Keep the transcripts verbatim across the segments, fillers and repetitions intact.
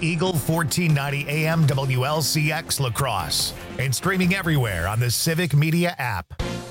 Eagle fourteen ninety A M W L C X La Crosse, and streaming everywhere on the Civic Media app.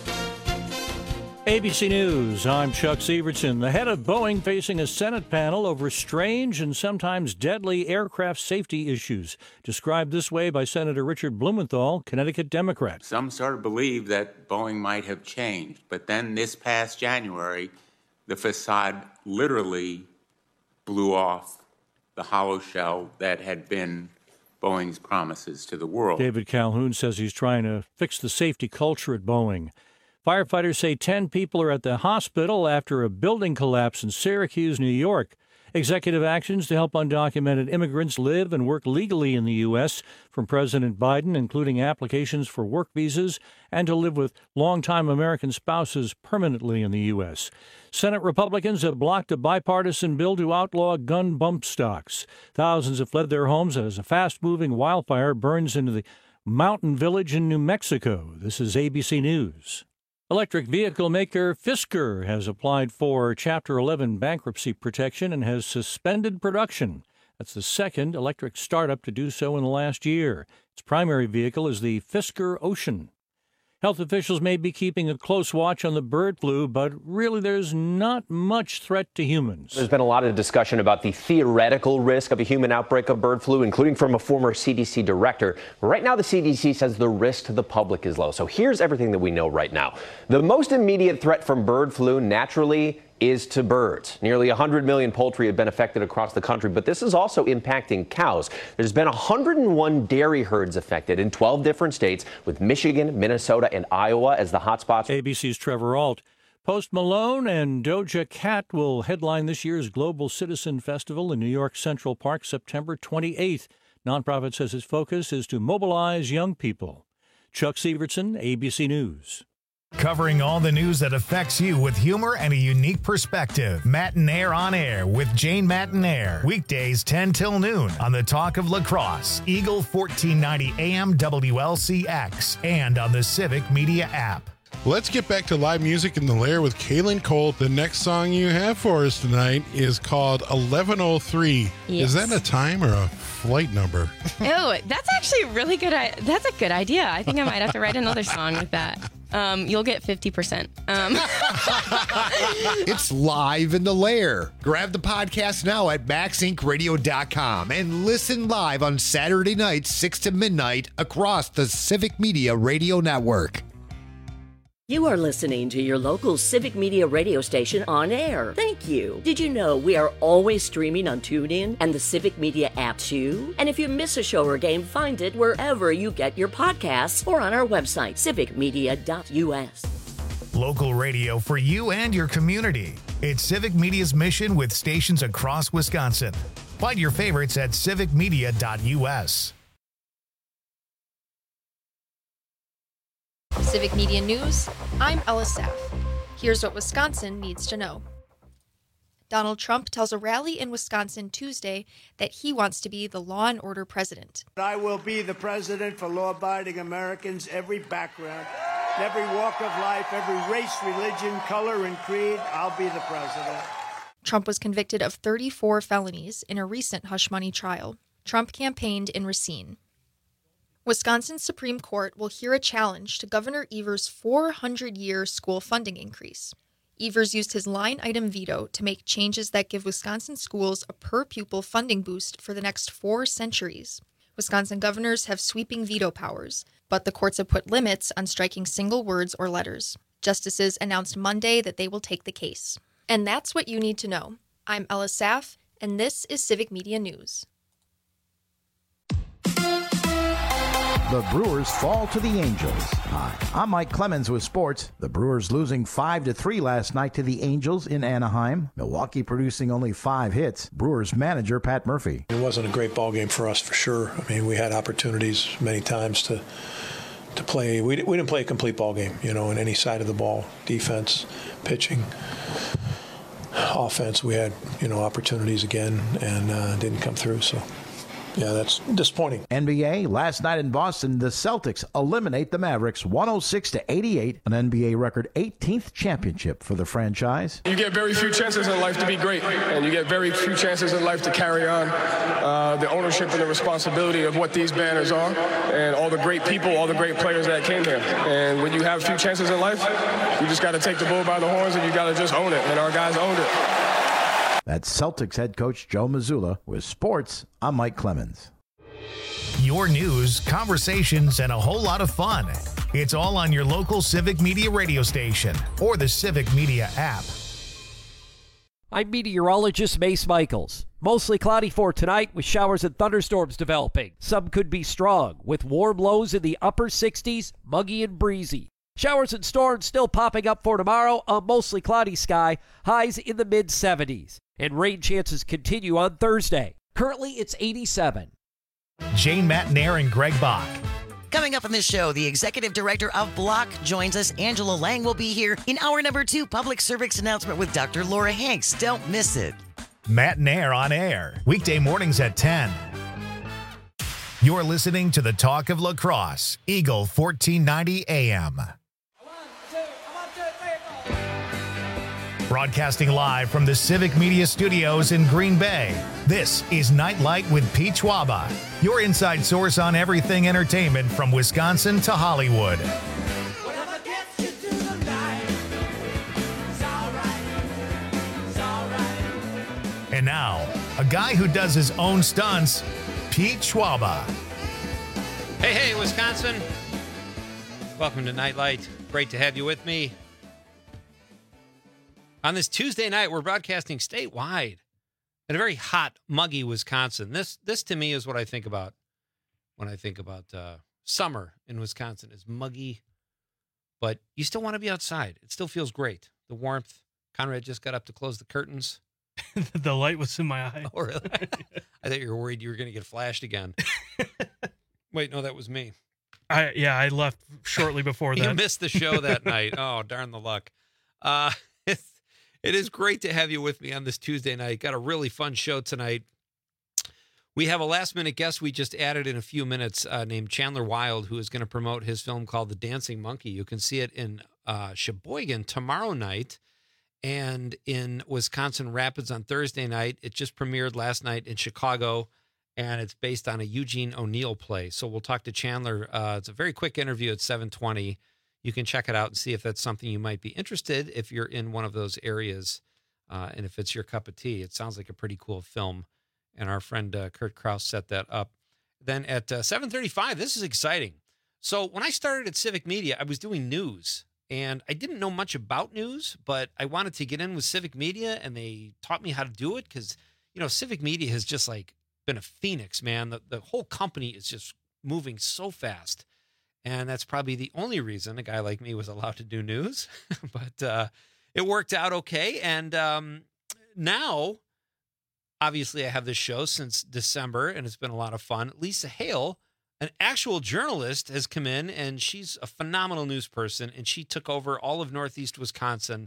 A B C News, I'm Chuck Severson. The head of Boeing facing a Senate panel over strange and sometimes deadly aircraft safety issues. Described this way by Senator Richard Blumenthal, Connecticut Democrat. Some sort of believe that Boeing might have changed, but then this past January, the facade literally blew off the hollow shell that had been Boeing's promises to the world. David Calhoun says he's trying to fix the safety culture at Boeing. Firefighters say ten people are at the hospital after a building collapse in Syracuse, New York. Executive actions to help undocumented immigrants live and work legally in the U S from President Biden, including applications for work visas and to live with longtime American spouses permanently in the U S. Senate Republicans have blocked a bipartisan bill to outlaw gun bump stocks. Thousands have fled their homes as a fast-moving wildfire burns into the mountain village in New Mexico. This is A B C News. Electric vehicle maker Fisker has applied for Chapter eleven bankruptcy protection and has suspended production. That's the second electric startup to do so in the last year. Its primary vehicle is the Fisker Ocean. Health officials may be keeping a close watch on the bird flu, but really there's not much threat to humans. There's been a lot of discussion about the theoretical risk of a human outbreak of bird flu, including from a former C D C director. Right now, the C D C says the risk to the public is low. So here's everything that we know right now. The most immediate threat from bird flu, naturally, is to birds. Nearly one hundred million poultry have been affected across the country, but this is also impacting cows. There's been one hundred one dairy herds affected in twelve different states, with Michigan, Minnesota, and Iowa as the hotspots. A B C's Trevor Ault. Post Malone and Doja Cat will headline this year's Global Citizen Festival in New York Central Park September twenty-eighth. Nonprofit says its focus is to mobilize young people. Chuck Severson, A B C News. Covering all the news that affects you with humor and a unique perspective. Matinaire on Air with Jane Matinaire. Weekdays ten till noon on the Talk of La Crosse, Eagle fourteen ninety A M W L C X, and on the Civic Media app. Let's get back to live music in the Lair with Kaylin Cole. The next song you have for us tonight is called eleven oh three. Yes. Is that a time or a flight number? Oh, that's actually really good. That's a good idea. I think I might have to write another song with that. Um, you'll get fifty percent. Um. It's live in the Lair. Grab the podcast now at max inc radio dot com and listen live on Saturday nights, six to midnight, across the Civic Media Radio Network. You are listening to your local Civic Media radio station on air. Thank you. Did you know we are always streaming on TuneIn and the Civic Media app too? And if you miss a show or game, find it wherever you get your podcasts or on our website, civic media dot U S. Local radio for you and your community. It's Civic Media's mission with stations across Wisconsin. Find your favorites at civic media dot U S. Civic Media News, I'm Ella Saff. Here's what Wisconsin needs to know. Donald Trump tells a rally in Wisconsin Tuesday that he wants to be the law and order president. I will be the president for law-abiding Americans, every background, every walk of life, every race, religion, color, and creed. I'll be the president. Trump was convicted of thirty-four felonies in a recent hush money trial. Trump campaigned in Racine. Wisconsin's Supreme Court will hear a challenge to Governor Evers' four hundred year school funding increase. Evers used his line-item veto to make changes that give Wisconsin schools a per-pupil funding boost for the next four centuries. Wisconsin governors have sweeping veto powers, but the courts have put limits on striking single words or letters. Justices announced Monday that they will take the case. And that's what you need to know. I'm Ella Saff, and this is Civic Media News. The Brewers fall to the Angels. Hi, I'm Mike Clemens with sports. The Brewers losing five to three last night to the Angels in Anaheim. Milwaukee producing only five hits. Brewers manager Pat Murphy. It wasn't a great ball game for us for sure. I mean, we had opportunities many times to to play. We, we didn't play a complete ball game, you know, in any side of the ball. Defense, pitching, offense. We had, you know, opportunities again and uh, didn't come through. So. yeah, that's disappointing. N B A, last night in Boston, the Celtics eliminate the Mavericks one oh six to eighty-eight, an N B A record eighteenth championship for the franchise. You get very few chances in life to be great, and you get very few chances in life to carry on uh, the ownership and the responsibility of what these banners are, and all the great people, all the great players that came here. And when you have few chances in life, you just got to take the bull by the horns, and you got to just own it, and our guys owned it. That's Celtics head coach Joe Mazzulla. With sports, I'm Mike Clemens. Your news, conversations, and a whole lot of fun. It's all on your local Civic Media radio station or the Civic Media app. I'm meteorologist Mace Michaels. Mostly cloudy for tonight with showers and thunderstorms developing. Some could be strong with warm lows in the upper sixties, muggy and breezy. Showers and storms still popping up for tomorrow, a mostly cloudy sky, highs in the mid seventies. And rain chances continue on Thursday. Currently, it's eighty-seven. Jane Matnair and Greg Bach. Coming up on this show, the executive director of Block joins us. Angela Lang will be here in hour number two, public service announcement with Doctor Laura Hanks. Don't miss it. Matt Nair on air, weekday mornings at ten. You're listening to the Talk of La Crosse, Eagle fourteen ninety A M. Broadcasting live from the Civic Media Studios in Green Bay, this is Nightlight with Pete Schwaba, your inside source on everything entertainment from Wisconsin to Hollywood. And now, a guy who does his own stunts, Pete Schwaba. Hey, hey, Wisconsin. Welcome to Nightlight. Great to have you with me. On this Tuesday night, we're broadcasting statewide in a very hot, muggy Wisconsin. This, this to me, is what I think about when I think about uh, summer in Wisconsin. It's muggy, but you still want to be outside. It still feels great. The warmth. Conrad just got up to close the curtains. The light was in my eye. Oh, really? I thought you were worried you were going to get flashed again. Wait, no, that was me. I yeah, I left shortly before that. You missed the show that night. Oh, darn the luck. Uh, it's, it is great to have you with me on this Tuesday night. Got a really fun show tonight. We have a last-minute guest we just added in a few minutes uh, named Chandler Wild, who is going to promote his film called The Dancing Monkey. You can see it in uh, Sheboygan tomorrow night and in Wisconsin Rapids on Thursday night. It just premiered last night in Chicago, and it's based on a Eugene O'Neill play. So we'll talk to Chandler. Uh, it's a very quick interview at seven twenty. You can check it out and see if that's something you might be interested if you're in one of those areas uh, and if it's your cup of tea. It sounds like a pretty cool film, and our friend uh, Kurt Kraus set that up. Then at uh, seven thirty-five, this is exciting. So when I started at Civic Media, I was doing news, and I didn't know much about news, but I wanted to get in with Civic Media, and they taught me how to do it because, you know, Civic Media has just like been a phoenix, man. The, the whole company is just moving so fast. And that's probably the only reason a guy like me was allowed to do news. But uh, it worked out okay. And um, now, obviously, I have this show since December, and it's been a lot of fun. Lisa Hale, an actual journalist, has come in, and she's a phenomenal news person, and she took over all of Northeast Wisconsin.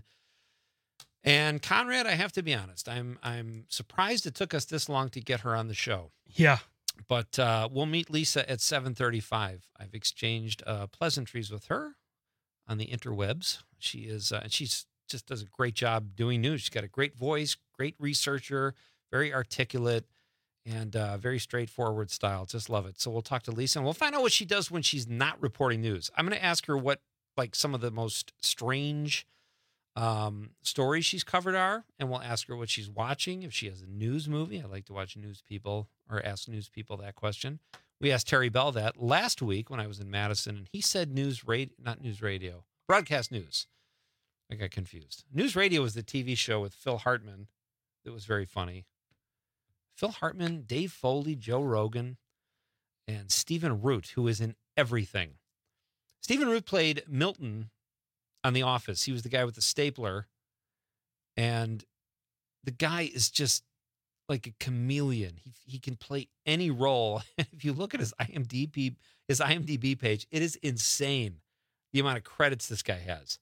And Conrad, I have to be honest, I'm I'm surprised it took us this long to get her on the show. Yeah. But uh, we'll meet Lisa at seven thirty-five. I've exchanged uh, pleasantries with her on the interwebs. She is, uh, she's just does a great job doing news. She's got a great voice, great researcher, very articulate, and uh, very straightforward style. Just love it. So we'll talk to Lisa, and we'll find out what she does when she's not reporting news. I'm going to ask her what, like, some of the most strange um, stories she's covered are, and we'll ask her what she's watching. If she has a news movie, I like to watch news people or ask news people that question. We asked Terry Bell that last week when I was in Madison, and he said news radio, not news radio, broadcast news. I got confused. News radio was the T V show with Phil Hartman that was very funny. Phil Hartman, Dave Foley, Joe Rogan, and Stephen Root, who is in everything. Stephen Root played Milton on The Office. He was the guy with the stapler, and the guy is just like a chameleon. He he can play any role. If you look at his IMDb his IMDb page, it is insane the amount of credits this guy has.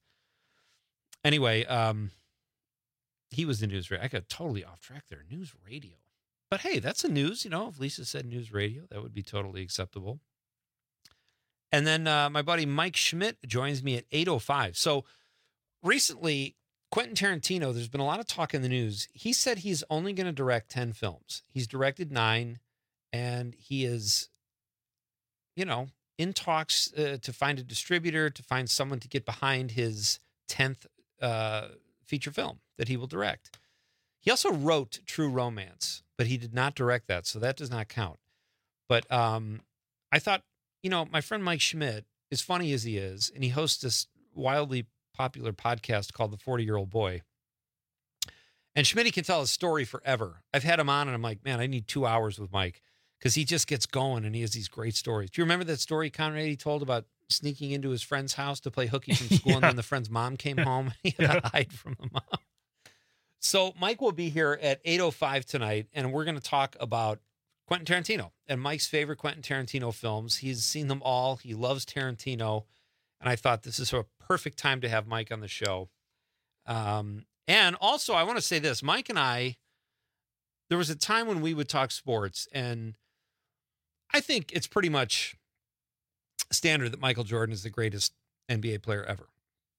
Anyway, um, he was the news radio. I got totally off track there. News radio. But hey, that's a news. You know, if Lisa said news radio, that would be totally acceptable. And then uh, my buddy Mike Schmidt joins me at eight oh five. So recently, Quentin Tarantino, there's been a lot of talk in the news. He said he's only going to direct ten films. He's directed nine, and he is, you know, in talks uh, to find a distributor, to find someone to get behind his tenth uh, feature film that he will direct. He also wrote True Romance, but he did not direct that, so that does not count. But um, I thought, you know, my friend Mike Schmidt, as funny as he is, and he hosts this wildly popular podcast called The forty-Year-Old Boy. And Schmidt can tell his story forever. I've had him on, and I'm like, man, I need two hours with Mike because he just gets going, and he has these great stories. Do you remember that story, Conrad, he told about sneaking into his friend's house to play hooky from school, yeah. and then the friend's mom came home? He had yeah. to hide from the mom. So Mike will be here at eight oh five tonight, and we're going to talk about Quentin Tarantino and Mike's favorite Quentin Tarantino films. He's seen them all. He loves Tarantino, and I thought this is a perfect time to have Mike on the show. Um, and also, I want to say this. Mike and I, there was a time when we would talk sports, and I think it's pretty much standard that Michael Jordan is the greatest N B A player ever.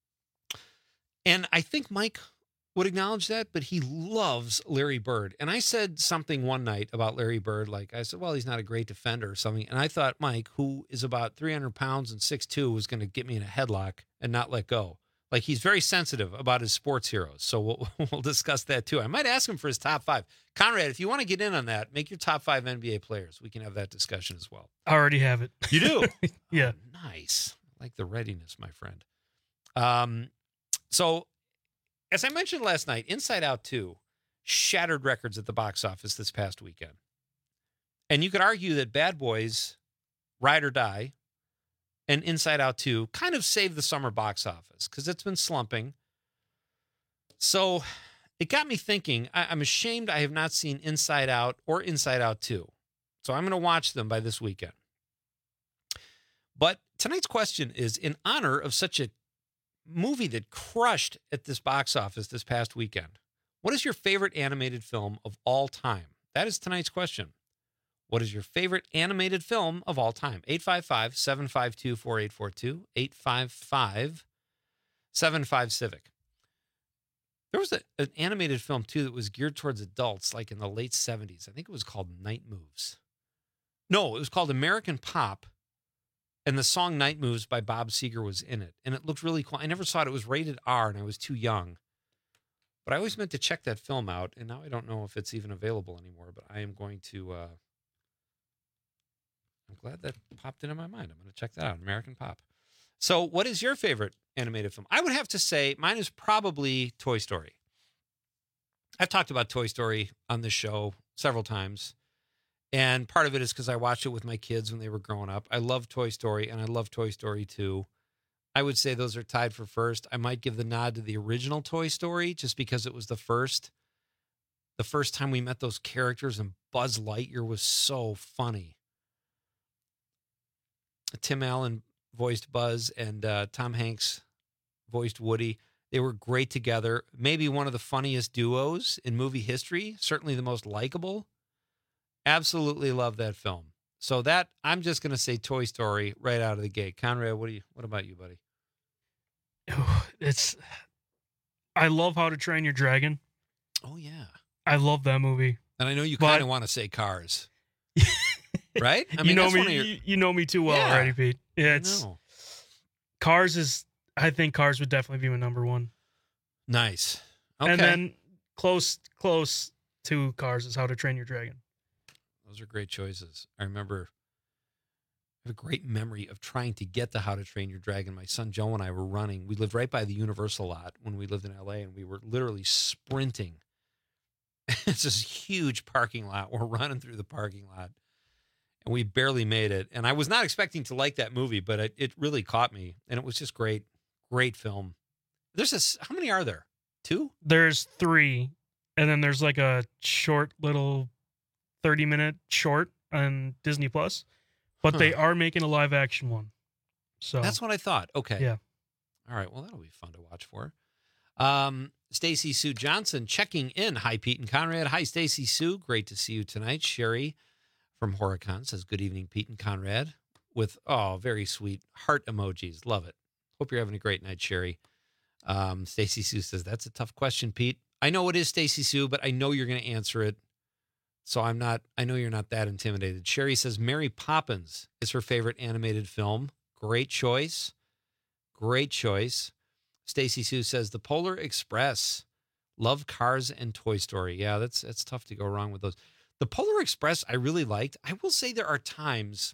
And I think Mike would acknowledge that, but he loves Larry Bird. And I said something one night about Larry Bird, like I said, well, he's not a great defender or something. And I thought Mike, who is about three hundred pounds and six two, was going to get me in a headlock and not let go. Like, he's very sensitive about his sports heroes. So we'll, we'll discuss that too. I might ask him for his top five. Conrad, if you want to get in on that, make your top five N B A players. We can have that discussion as well. I already have it. You do? Yeah. Oh, nice. I like the readiness, my friend. Um, so as I mentioned last night, Inside Out two shattered records at the box office this past weekend. And you could argue that Bad Boys, Ride or Die, and Inside Out two kind of saved the summer box office because it's been slumping. So it got me thinking, I, I'm ashamed I have not seen Inside Out or Inside Out two. So I'm going to watch them by this weekend. But tonight's question is, in honor of such a movie that crushed at this box office this past weekend, what is your favorite animated film of all time? That is tonight's question. What is your favorite animated film of all time? eight five five, seven five two, four eight four two, eight five five, seven five, Civic. There was a, an animated film, too, that was geared towards adults, like in the late seventies. I think it was called Night Moves. No, it was called American Pop, and the song Night Moves by Bob Seger was in it. And it looked really cool. I never saw it. It was rated R, and I was too young. But I always meant to check that film out, and now I don't know if it's even available anymore, but I am going to... Uh, I'm glad that popped into my mind. I'm going to check that out, American Pop. So what is your favorite animated film? I would have to say mine is probably Toy Story. I've talked about Toy Story on this show several times, and part of it is because I watched it with my kids when they were growing up. I love Toy Story, and I love Toy Story two. I would say those are tied for first. I might give the nod to the original Toy Story just because it was the first. The first time we met those characters, and Buzz Lightyear was so funny. Tim Allen voiced Buzz, and uh, Tom Hanks voiced Woody. They were great together. Maybe one of the funniest duos in movie history. Certainly the most likable. Absolutely love that film. So that, I'm just going to say Toy Story right out of the gate. Conrad, what do you? What about you, buddy? It's. I love How to Train Your Dragon. Oh yeah, I love that movie. And I know you but, kind of want to say Cars. Right? I mean, you know that's me. one of your... you, you know me too well yeah, already, Pete. Yeah, it's I know. Cars is. I think Cars would definitely be my number one. Nice. Okay. And then close, close to Cars is How to Train Your Dragon. Those are great choices. I remember. I have a great memory of trying to get to How to Train Your Dragon. My son Joe and I were running. We lived right by the Universal lot when we lived in L A, and we were literally sprinting. It's this huge parking lot. We're running through the parking lot. And we barely made it. And I was not expecting to like that movie, but it, it really caught me. And it was just great. Great film. There's this, how many are there? Two? There's three. And then there's like a short little thirty minute short on Disney Plus. But huh. they are making a live action one. So that's what I thought. Okay. Yeah. All right. Well, that'll be fun to watch for. Um, Stacy Sue Johnson checking in. Hi, Pete and Conrad. Hi, Stacy Sue. Great to see you tonight. Sherry from Horicon says, good evening, Pete and Conrad, with, oh, very sweet heart emojis. Love it. Hope you're having a great night, Sherry. Um, Stacy Sue says, that's a tough question, Pete. I know it is, Stacy Sue, but I know you're going to answer it. So I'm not, I know you're not that intimidated. Sherry says, Mary Poppins is her favorite animated film. Great choice. Great choice. Stacy Sue says, The Polar Express. Love Cars and Toy Story. Yeah, that's that's tough to go wrong with those. The Polar Express I really liked. I will say there are times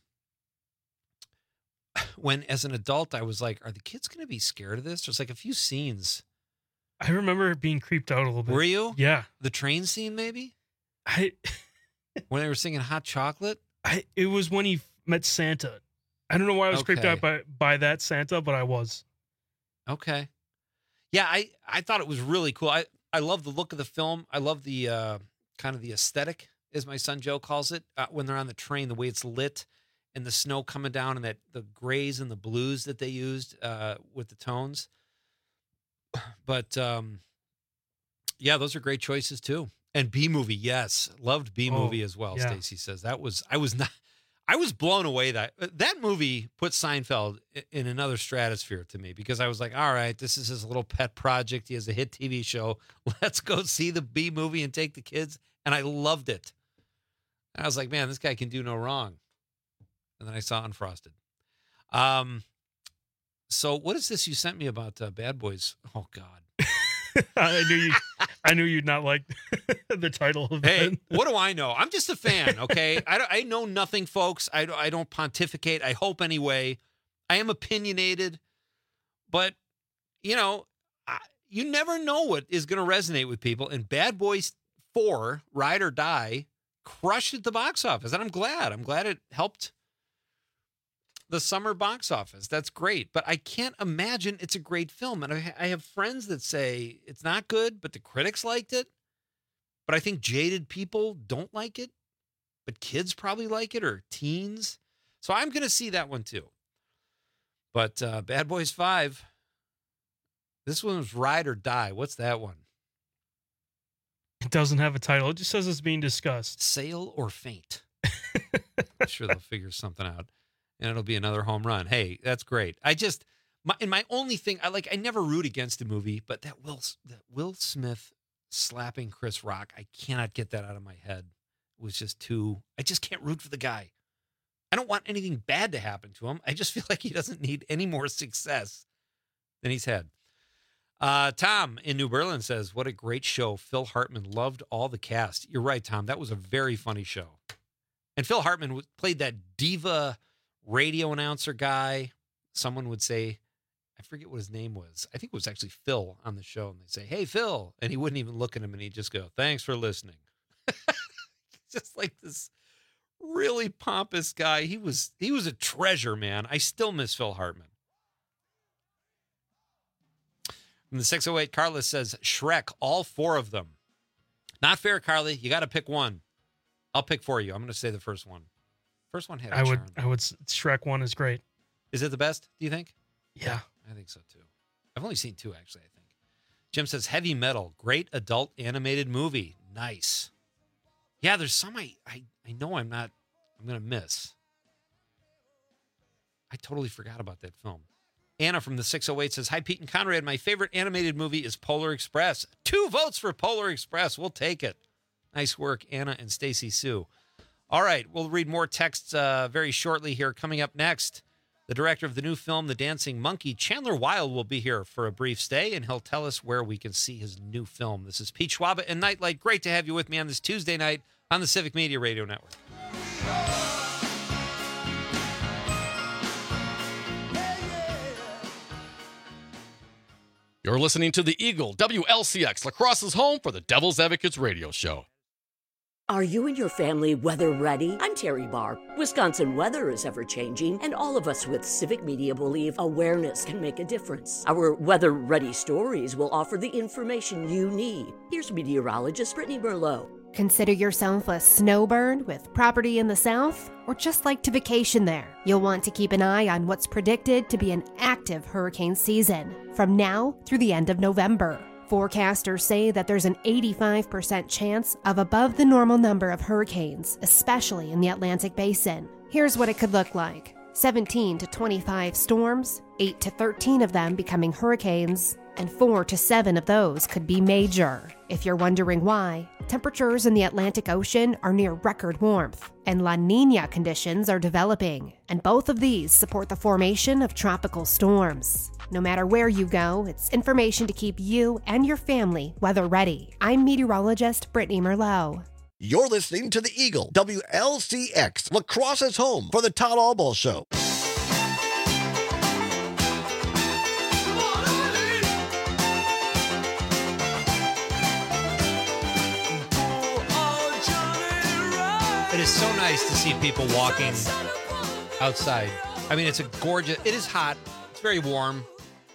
when, as an adult, I was like, are the kids going to be scared of this? There's like a few scenes. I remember being creeped out a little bit. Were you? Yeah. The train scene, maybe? I When they were singing Hot Chocolate? I It was when he met Santa. I don't know why I was Okay. creeped out by, by that Santa, but I was. Okay. Yeah, I, I thought it was really cool. I, I love the look of the film. I love the uh, kind of the aesthetic, as my son Joe calls it, uh, when they're on the train, the way it's lit and the snow coming down and that the grays and the blues that they used uh, with the tones. But um, yeah, those are great choices too. And B-movie, yes, loved B-movie Oh, as well. yeah. Stacy says that was I was not I was blown away that that movie put Seinfeld i- in another stratosphere to me because I was like, all right, this is his little pet project. He has a hit T V show. Let's go see the B-movie and take the kids. And I loved it. And I was like, man, this guy can do no wrong. And then I saw Unfrosted. Um, so what is this you sent me about uh, Bad Boys? Oh God. I knew you. I knew you'd not like the title of Hey, it. what do I know? I'm just a fan, okay? I, don't- I know nothing, folks. I, don't- I don't pontificate. I hope anyway. I am opinionated, but, you know, I, you never know what is going to resonate with people. And Bad Boys four, Ride or Die, crushed at the box office. And I'm glad. I'm glad it helped the summer box office. That's great. But I can't imagine it's a great film. And I, I have friends that say it's not good, but the critics liked it. But I think jaded people don't like it. But kids probably like it, or teens. So I'm going to see that one too. But uh, Bad Boys five, this one was Ride or Die. What's that one? It doesn't have a title. It just says it's being discussed. Sail or Faint. I'm sure they'll figure something out. And it'll be another home run. Hey, that's great. I just, my, and my only thing, I like, I never root against a movie, but that Will, that Will Smith slapping Chris Rock, I cannot get that out of my head. It was just too, I just can't root for the guy. I don't want anything bad to happen to him. I just feel like he doesn't need any more success than he's had. Uh, Tom in New Berlin says, what a great show. Phil Hartman loved all the cast. You're right, Tom. That was a very funny show. And Phil Hartman w- played that diva radio announcer guy. Someone would say, I forget what his name was. I think it was actually Phil on the show. And they'd say, hey, Phil. And he wouldn't even look at him and he'd just go, thanks for listening. Just like this really pompous guy. He was, he was a treasure, man. I still miss Phil Hartman. From the six oh eight, Carla says, Shrek, all four of them. Not fair, Carly. You got to pick one. I'll pick for you. I'm going to say the first one. First one had a I would. charm. I would. s- Shrek one is great. Is it the best, do you think? Yeah. I think so, too. I've only seen two, actually, I think. Jim says, Heavy Metal, great adult animated movie. Nice. Yeah, there's some I, I, I know I'm not, I'm going to miss. I totally forgot about that film. Anna from the six oh eight says, hi, Pete and Conrad. My favorite animated movie is Polar Express. Two votes for Polar Express. We'll take it. Nice work, Anna and Stacy Sue. All right, we'll read more texts uh, very shortly here. Coming up next, the director of the new film, The Dancing Monkey, Chandler Wild, will be here for a brief stay, and he'll tell us where we can see his new film. This is Pete Schwaba and Nightlight. Great to have you with me on this Tuesday night on the Civic Media Radio Network. You're listening to the Eagle, W L C X, La Crosse's home for the Devil's Advocates radio show. Are you and your family weather ready? I'm Terry Barr. Wisconsin weather is ever changing, and all of us with Civic Media believe awareness can make a difference. Our weather ready stories will offer the information you need. Here's meteorologist Brittany Merlot. Consider yourself a snowbird with property in the south, or just like to vacation there. You'll want to keep an eye on what's predicted to be an active hurricane season from now through the end of November. Forecasters say that there's an eighty-five percent chance of above the normal number of hurricanes, especially in the Atlantic Basin. Here's what it could look like. seventeen to twenty-five storms, eight to thirteen of them becoming hurricanes, and four to seven of those could be major. If you're wondering why, temperatures in the Atlantic Ocean are near record warmth, and La Niña conditions are developing, and both of these support the formation of tropical storms. No matter where you go, it's information to keep you and your family weather ready. I'm meteorologist Brittany Merlot. You're listening to the Eagle, W L C X, La Crosse's home for the Todd Albaugh Show. It is so nice to see people walking outside. I mean, it's a gorgeous, it is hot. It's very warm.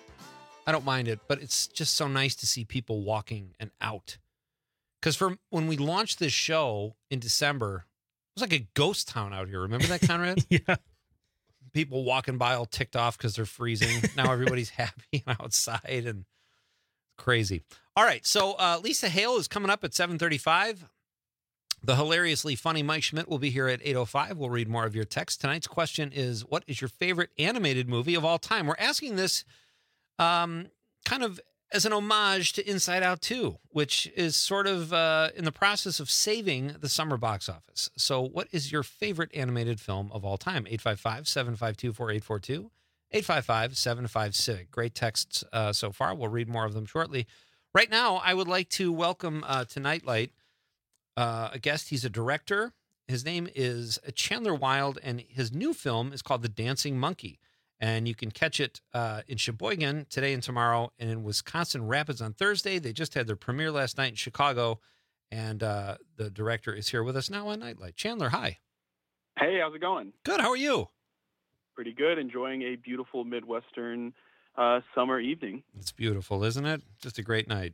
I don't mind it, but it's just so nice to see people walking and out. Because from when we launched this show in December, it was like a ghost town out here. Remember that, Conrad? Yeah. People walking by all ticked off because they're freezing. Now everybody's happy and outside and crazy. All right, so uh, Lisa Hale is coming up at seven thirty-five. The hilariously funny Mike Schmidt will be here at eight oh five. We'll read more of your text. Tonight's question is, what is your favorite animated movie of all time? We're asking this um, kind of as an homage to Inside Out two, which is sort of uh, in the process of saving the summer box office. So what is your favorite animated film of all time? eight five five, seven five two, four eight four two, eight five five, seven five civic. Great texts uh, so far. We'll read more of them shortly. Right now, I would like to welcome uh, to Nightlight uh, a guest. He's a director. His name is Chandler Wild, and his new film is called The Dancing Monkey. And you can catch it uh, in Sheboygan today and tomorrow, and in Wisconsin Rapids on Thursday. They just had their premiere last night in Chicago, and uh, the director is here with us now on Nightlight. Chandler, hi. Hey, how's it going? Good. How are you? Pretty good. Enjoying a beautiful Midwestern uh, summer evening. It's beautiful, isn't it? Just a great night.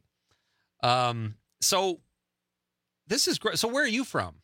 Um, so this is great. So where are you from?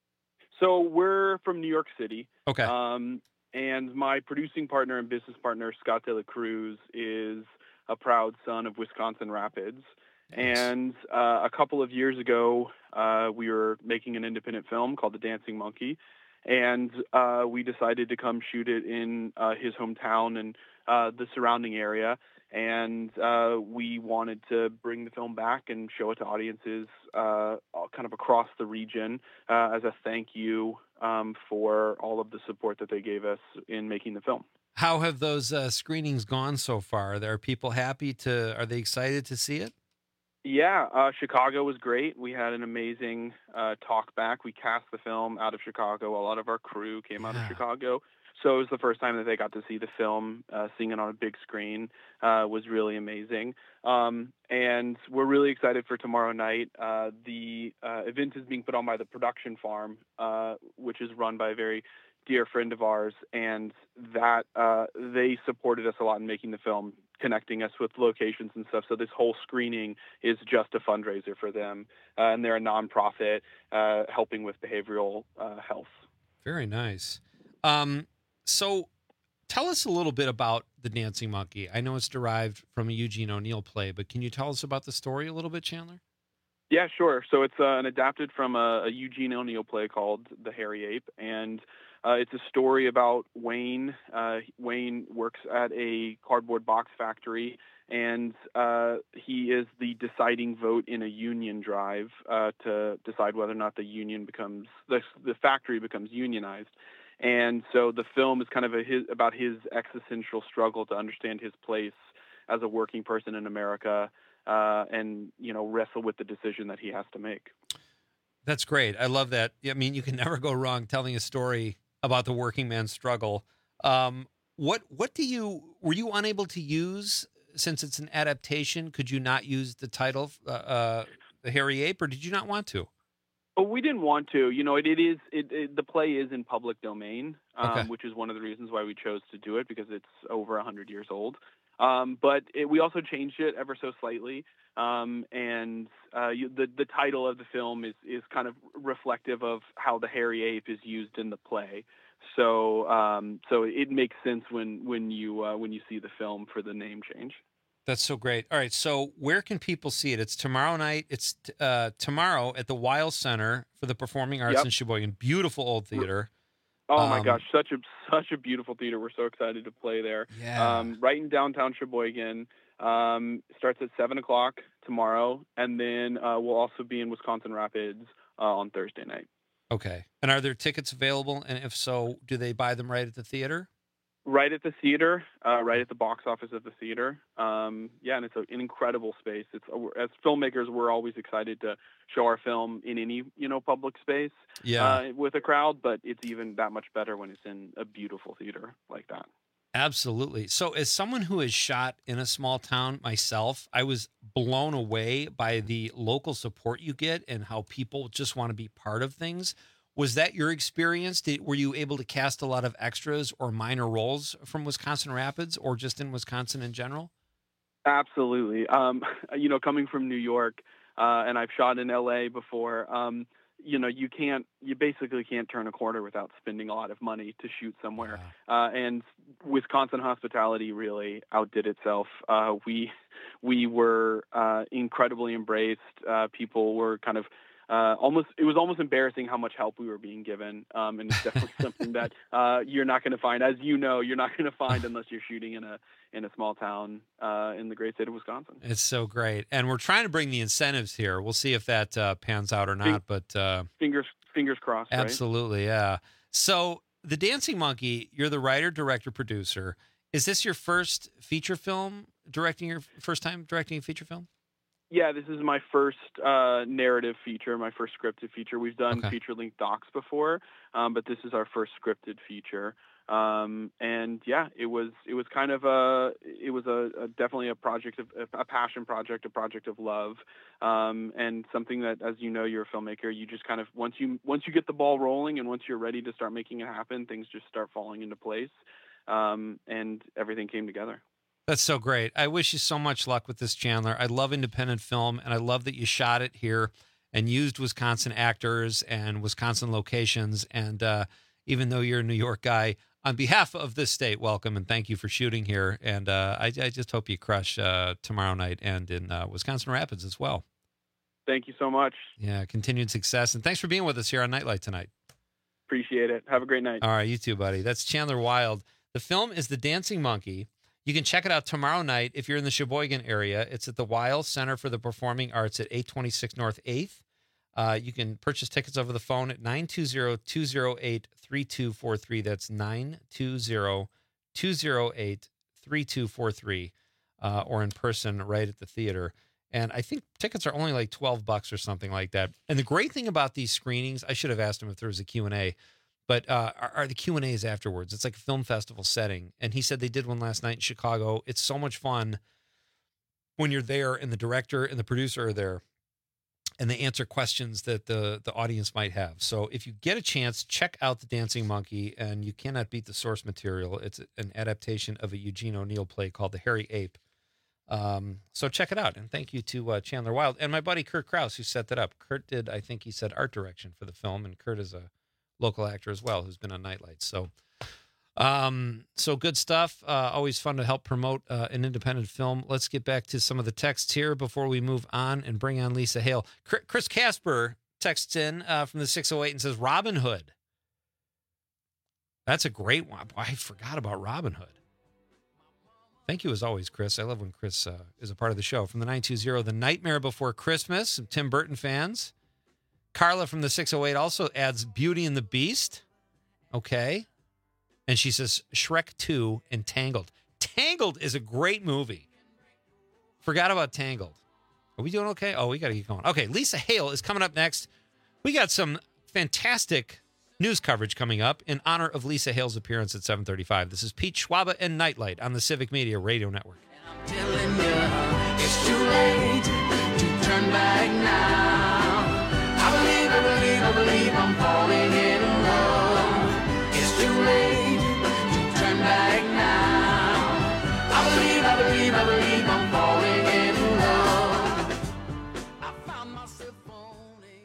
So we're from New York City. Okay. Um, and my producing partner and business partner, Scott De La Cruz, is a proud son of Wisconsin Rapids. Nice. And uh, a couple of years ago, uh, we were making an independent film called The Dancing Monkey. And uh, we decided to come shoot it in uh, his hometown and uh, the surrounding area. And uh, we wanted to bring the film back and show it to audiences uh, kind of across the region uh, as a thank you um, for all of the support that they gave us in making the film. How have those uh, screenings gone so far? Are people happy to, are they excited to see it? Yeah, uh, Chicago was great. We had an amazing uh, talk back. We cast the film out of Chicago. A lot of our crew came out yeah. of Chicago. So it was the first time that they got to see the film, uh, seeing it on a big screen uh, was really amazing. Um, and we're really excited for tomorrow night. Uh, the uh, event is being put on by the Production Farm, uh, which is run by a very dear friend of ours. And that uh, they supported us a lot in making the film, connecting us with locations and stuff. So this whole screening is just a fundraiser for them. Uh, and they're a nonprofit uh, helping with behavioral uh, health. Very nice. Um, So tell us a little bit about The Dancing Monkey. I know it's derived from a Eugene O'Neill play, but can you tell us about the story a little bit, Chandler? Yeah, sure. So it's uh, an adapted from a, a Eugene O'Neill play called The Hairy Ape, and uh, it's a story about Wayne. Uh, Wayne works at a cardboard box factory, and uh, he is the deciding vote in a union drive uh, to decide whether or not the union becomes the, the factory becomes unionized. And so the film is kind of a, his, about his existential struggle to understand his place as a working person in America uh, and, you know, wrestle with the decision that he has to make. That's great. I love that. I mean, you can never go wrong telling a story about the working man's struggle. Um, what what do you, were you unable to use, since it's an adaptation, could you not use the title, uh, uh, The Hairy Ape, or did you not want to? Oh, we didn't want to. You know, it, it is it, it the play is in public domain, um, Okay. which is one of the reasons why we chose to do it, because it's over a hundred years old. Um, but it, we also changed it ever so slightly, um, and uh, you, the the title of the film is is kind of reflective of how the hairy ape is used in the play. So um, so it makes sense when when you uh, when you see the film for the name change. That's so great. All right, so where can people see it? It's tomorrow night. It's uh, tomorrow at the Weil Center for the Performing Arts Yep. in Sheboygan. Beautiful old theater. Oh my Um, gosh, such a such a beautiful theater. We're so excited to play there. Yeah. Um, right in downtown Sheboygan. Um, starts at seven o'clock tomorrow, and then uh, we'll also be in Wisconsin Rapids uh, on Thursday night. Okay. And are there tickets available? And if so, do they buy them right at the theater? Right at the theater, uh, right at the box office of the theater. Um, yeah, and it's a, an incredible space. It's as filmmakers, we're always excited to show our film in any you know public space Yeah. uh, with a crowd, but it's even that much better when it's in a beautiful theater like that. Absolutely. So, as someone who has shot in a small town myself, I was blown away by the local support you get and how people just want to be part of things. Was that your experience? Did, were you able to cast a lot of extras or minor roles from Wisconsin Rapids or just in Wisconsin in general? Absolutely. Um, you know, coming from New York, uh, and I've shot in L A before, um, you know, you can't, you basically can't turn a corner without spending a lot of money to shoot somewhere. Uh, and Wisconsin hospitality really outdid itself. Uh, we, we were uh, incredibly embraced. Uh, people were kind of uh, almost, it was almost embarrassing how much help we were being given. Um, and it's definitely something that uh, you're not going to find, as you know, you're not going to find unless you're shooting in a, in a small town uh, in the great state of Wisconsin. It's so great. And we're trying to bring the incentives here. We'll see if that uh, pans out or not, but uh, Fingers, fingers crossed, right? absolutely. Yeah. So The Dancing Monkey, you're the writer, director, producer. Is this your first feature film directing, your first time directing a feature film? Yeah, this is my first uh, narrative feature, my first scripted feature. We've done Okay. feature-length docs before, um, but this is our first scripted feature. Um, and yeah, it was it was kind of a it was a, a definitely a project of a passion project, a project of love, um, and something that, as you know, you're a filmmaker. You just kind of once you once you get the ball rolling and once you're ready to start making it happen, things just start falling into place, um, and everything came together. That's so great. I wish you so much luck with this, Chandler. I love independent film, and I love that you shot it here and used Wisconsin actors and Wisconsin locations. And uh, even though you're a New York guy, on behalf of this state, welcome and thank you for shooting here. And uh, I, I just hope you crush uh, tomorrow night and in uh, Wisconsin Rapids as well. Thank you so much. Yeah, continued success. And thanks for being with us here on Nightlight tonight. Appreciate it. Have a great night. All right, you too, buddy. That's Chandler Wild. The film is The Dancing Monkey. You can check it out tomorrow night if you're in the Sheboygan area. It's at the Weil Center for the Performing Arts at eight twenty-six North eighth. Uh, you can purchase tickets over the phone at nine two zero, two zero eight, three two four three. That's nine two zero, two zero eight, three two four three, uh, or in person right at the theater. And I think tickets are only like twelve bucks or something like that. And the great thing about these screenings, I should have asked him if there was a Q and A, but uh, are, are the Q and A's afterwards. It's like a film festival setting. And he said they did one last night in Chicago. It's so much fun when you're there and the director and the producer are there and they answer questions that the, the audience might have. So if you get a chance, check out The Dancing Monkey, and you cannot beat the source material. It's an adaptation of a Eugene O'Neill play called The Hairy Ape. Um, so check it out. And thank you to uh, Chandler Wild and my buddy Kurt Krause, who set that up. Kurt did, I think he said art direction for the film, and Kurt is a local actor as well who's been on Nightlight. So, um, so good stuff. Uh, always fun to help promote uh, an independent film. Let's get back to some of the texts here before we move on and bring on Lisa Hale. Chris Casper texts in uh, from the six oh eight and says, Robin Hood. That's a great one. Boy, I forgot about Robin Hood. Thank you as always, Chris. I love when Chris uh, is a part of the show. From the nine two zero, The Nightmare Before Christmas, some Tim Burton fans. Carla from the six oh eight also adds Beauty and the Beast. Okay. And she says Shrek two and Tangled. Tangled is a great movie. Forgot about Tangled. Are we doing okay? Oh, we got to keep going. Okay, Lisa Hale is coming up next. We got some fantastic news coverage coming up in honor of Lisa Hale's appearance at seven thirty-five. This is Pete Schwaba and Nightlight on the Civic Media Radio Network. I'm telling you, it's too late to turn back now. I believe, I believe, I believe I'm falling in love. It's too late to turn back now. I believe, I believe, I believe I'm falling in love. I found myself owning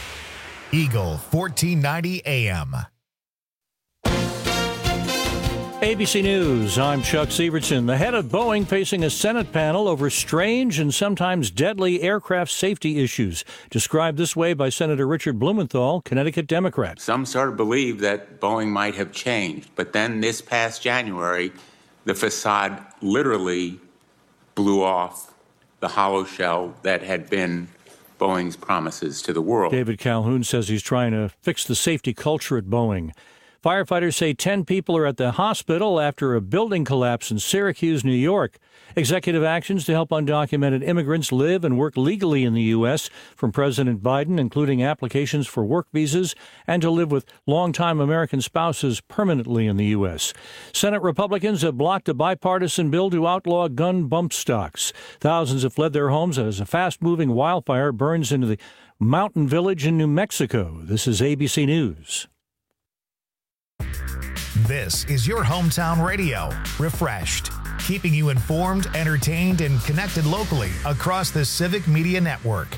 her. Eagle fourteen ninety A M. A B C News, I'm Chuck Severson. The head of Boeing facing a Senate panel over strange and sometimes deadly aircraft safety issues. Described this way by Senator Richard Blumenthal, Connecticut Democrat. Some sort of believe that Boeing might have changed, but then this past January, the facade literally blew off the hollow shell that had been Boeing's promises to the world. David Calhoun says he's trying to fix the safety culture at Boeing. Firefighters say ten people are at the hospital after a building collapse in Syracuse, New York. Executive actions to help undocumented immigrants live and work legally in the U S from President Biden, including applications for work visas and to live with longtime American spouses permanently in the U S. Senate Republicans have blocked a bipartisan bill to outlaw gun bump stocks. Thousands have fled their homes as a fast-moving wildfire burns into the mountain village in New Mexico. This is A B C News. This is your hometown radio, Refreshed, keeping you informed, entertained, and connected locally across the Civic Media Network.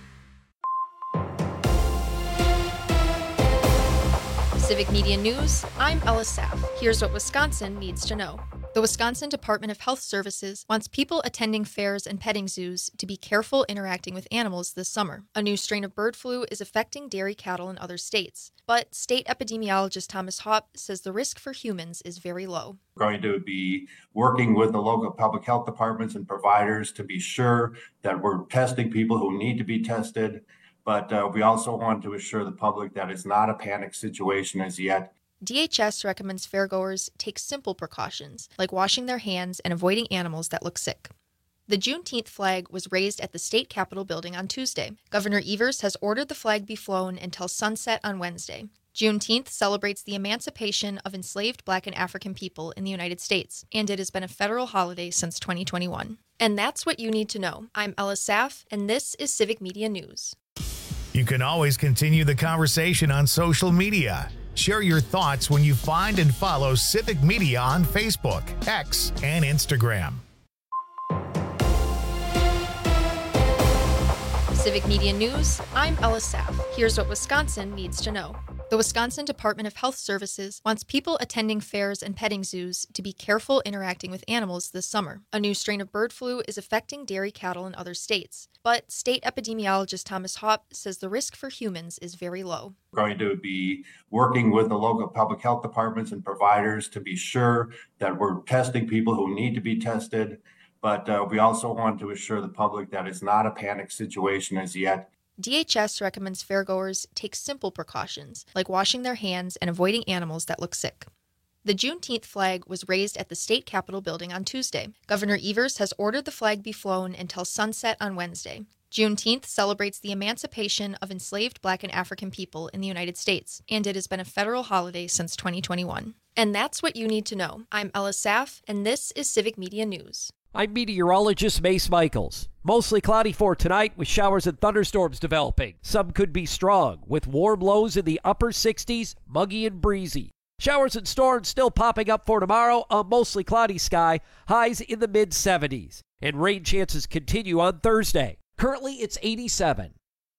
Civic Media News, I'm Ella Saff. Here's what Wisconsin needs to know. The Wisconsin Department of Health Services wants people attending fairs and petting zoos to be careful interacting with animals this summer. A new strain of bird flu is affecting dairy cattle in other states, but state epidemiologist Thomas Hopp says the risk for humans is very low. We're going to be working with the local public health departments and providers to be sure that we're testing people who need to be tested, but uh, we also want to assure the public that it's not a panic situation as yet. D H S recommends fairgoers take simple precautions, like washing their hands and avoiding animals that look sick. The Juneteenth flag was raised at the state capitol building on Tuesday. Governor Evers has ordered the flag be flown until sunset on Wednesday. Juneteenth celebrates the emancipation of enslaved Black and African people in the United States, and it has been a federal holiday since twenty twenty-one. And that's what you need to know. I'm Ella Saff, and this is Civic Media News. You can always continue the conversation on social media. Share your thoughts when you find and follow Civic Media on Facebook, X, and Instagram. Civic Media News, I'm Ella Saff. Here's what Wisconsin needs to know. The Wisconsin Department of Health Services wants people attending fairs and petting zoos to be careful interacting with animals this summer. A new strain of bird flu is affecting dairy cattle in other states, but state epidemiologist Thomas Hopp says the risk for humans is very low. We're going to be working with the local public health departments and providers to be sure that we're testing people who need to be tested, but uh, we also want to assure the public that it's not a panic situation as yet. D H S recommends fairgoers take simple precautions, like washing their hands and avoiding animals that look sick. The Juneteenth flag was raised at the state capitol building on Tuesday. Governor Evers has ordered the flag be flown until sunset on Wednesday. Juneteenth celebrates the emancipation of enslaved Black and African people in the United States, and it has been a federal holiday since twenty twenty-one. And that's what you need to know. I'm Ella Saff, and this is Civic Media News. I'm meteorologist Mace Michaels. Mostly cloudy for tonight with showers and thunderstorms developing. Some could be strong with warm lows in the upper sixties, muggy and breezy. Showers and storms still popping up for tomorrow, a mostly cloudy sky, highs in the mid seventies. And rain chances continue on Thursday. Currently it's eighty-seven.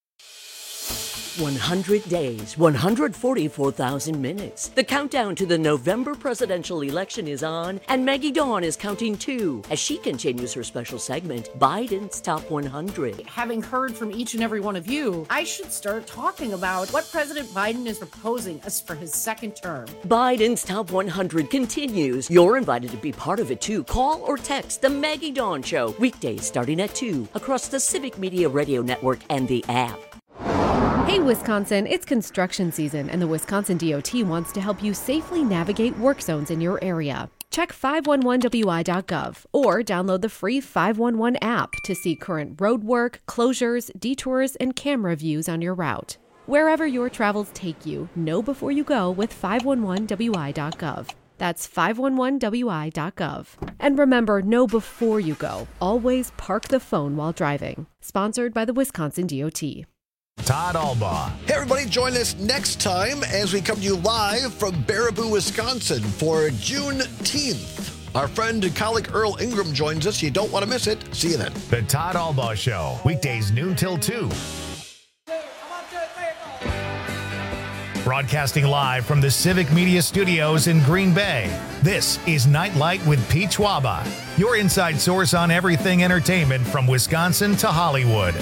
one hundred days, one hundred forty-four thousand minutes. The countdown to the November presidential election is on, and Maggie Dawn is counting too as she continues her special segment, Biden's Top one hundred. Having heard from each and every one of you, I should start talking about what President Biden is proposing us for his second term. Biden's Top one hundred continues. You're invited to be part of it too. Call or text the Maggie Dawn Show, weekdays starting at two, across the Civic Media Radio Network and the app. Hey Wisconsin, it's construction season and the Wisconsin D O T wants to help you safely navigate work zones in your area. Check five one one W I dot gov or download the free five one one app to see current road work, closures, detours, and camera views on your route. Wherever your travels take you, know before you go with five one one W I dot gov. That's five one one W I dot gov. And remember, know before you go. Always park the phone while driving. Sponsored by the Wisconsin D O T. Todd Albaugh. Hey, everybody, join us next time as we come to you live from Baraboo, Wisconsin for Juneteenth. Our friend and colleague Earl Ingram joins us. You don't want to miss it. See you then. The Todd Albaugh Show, weekdays noon till two. Broadcasting live from the Civic Media Studios in Green Bay, this is Nightlight with Pete Schwaba, your inside source on everything entertainment from Wisconsin to Hollywood.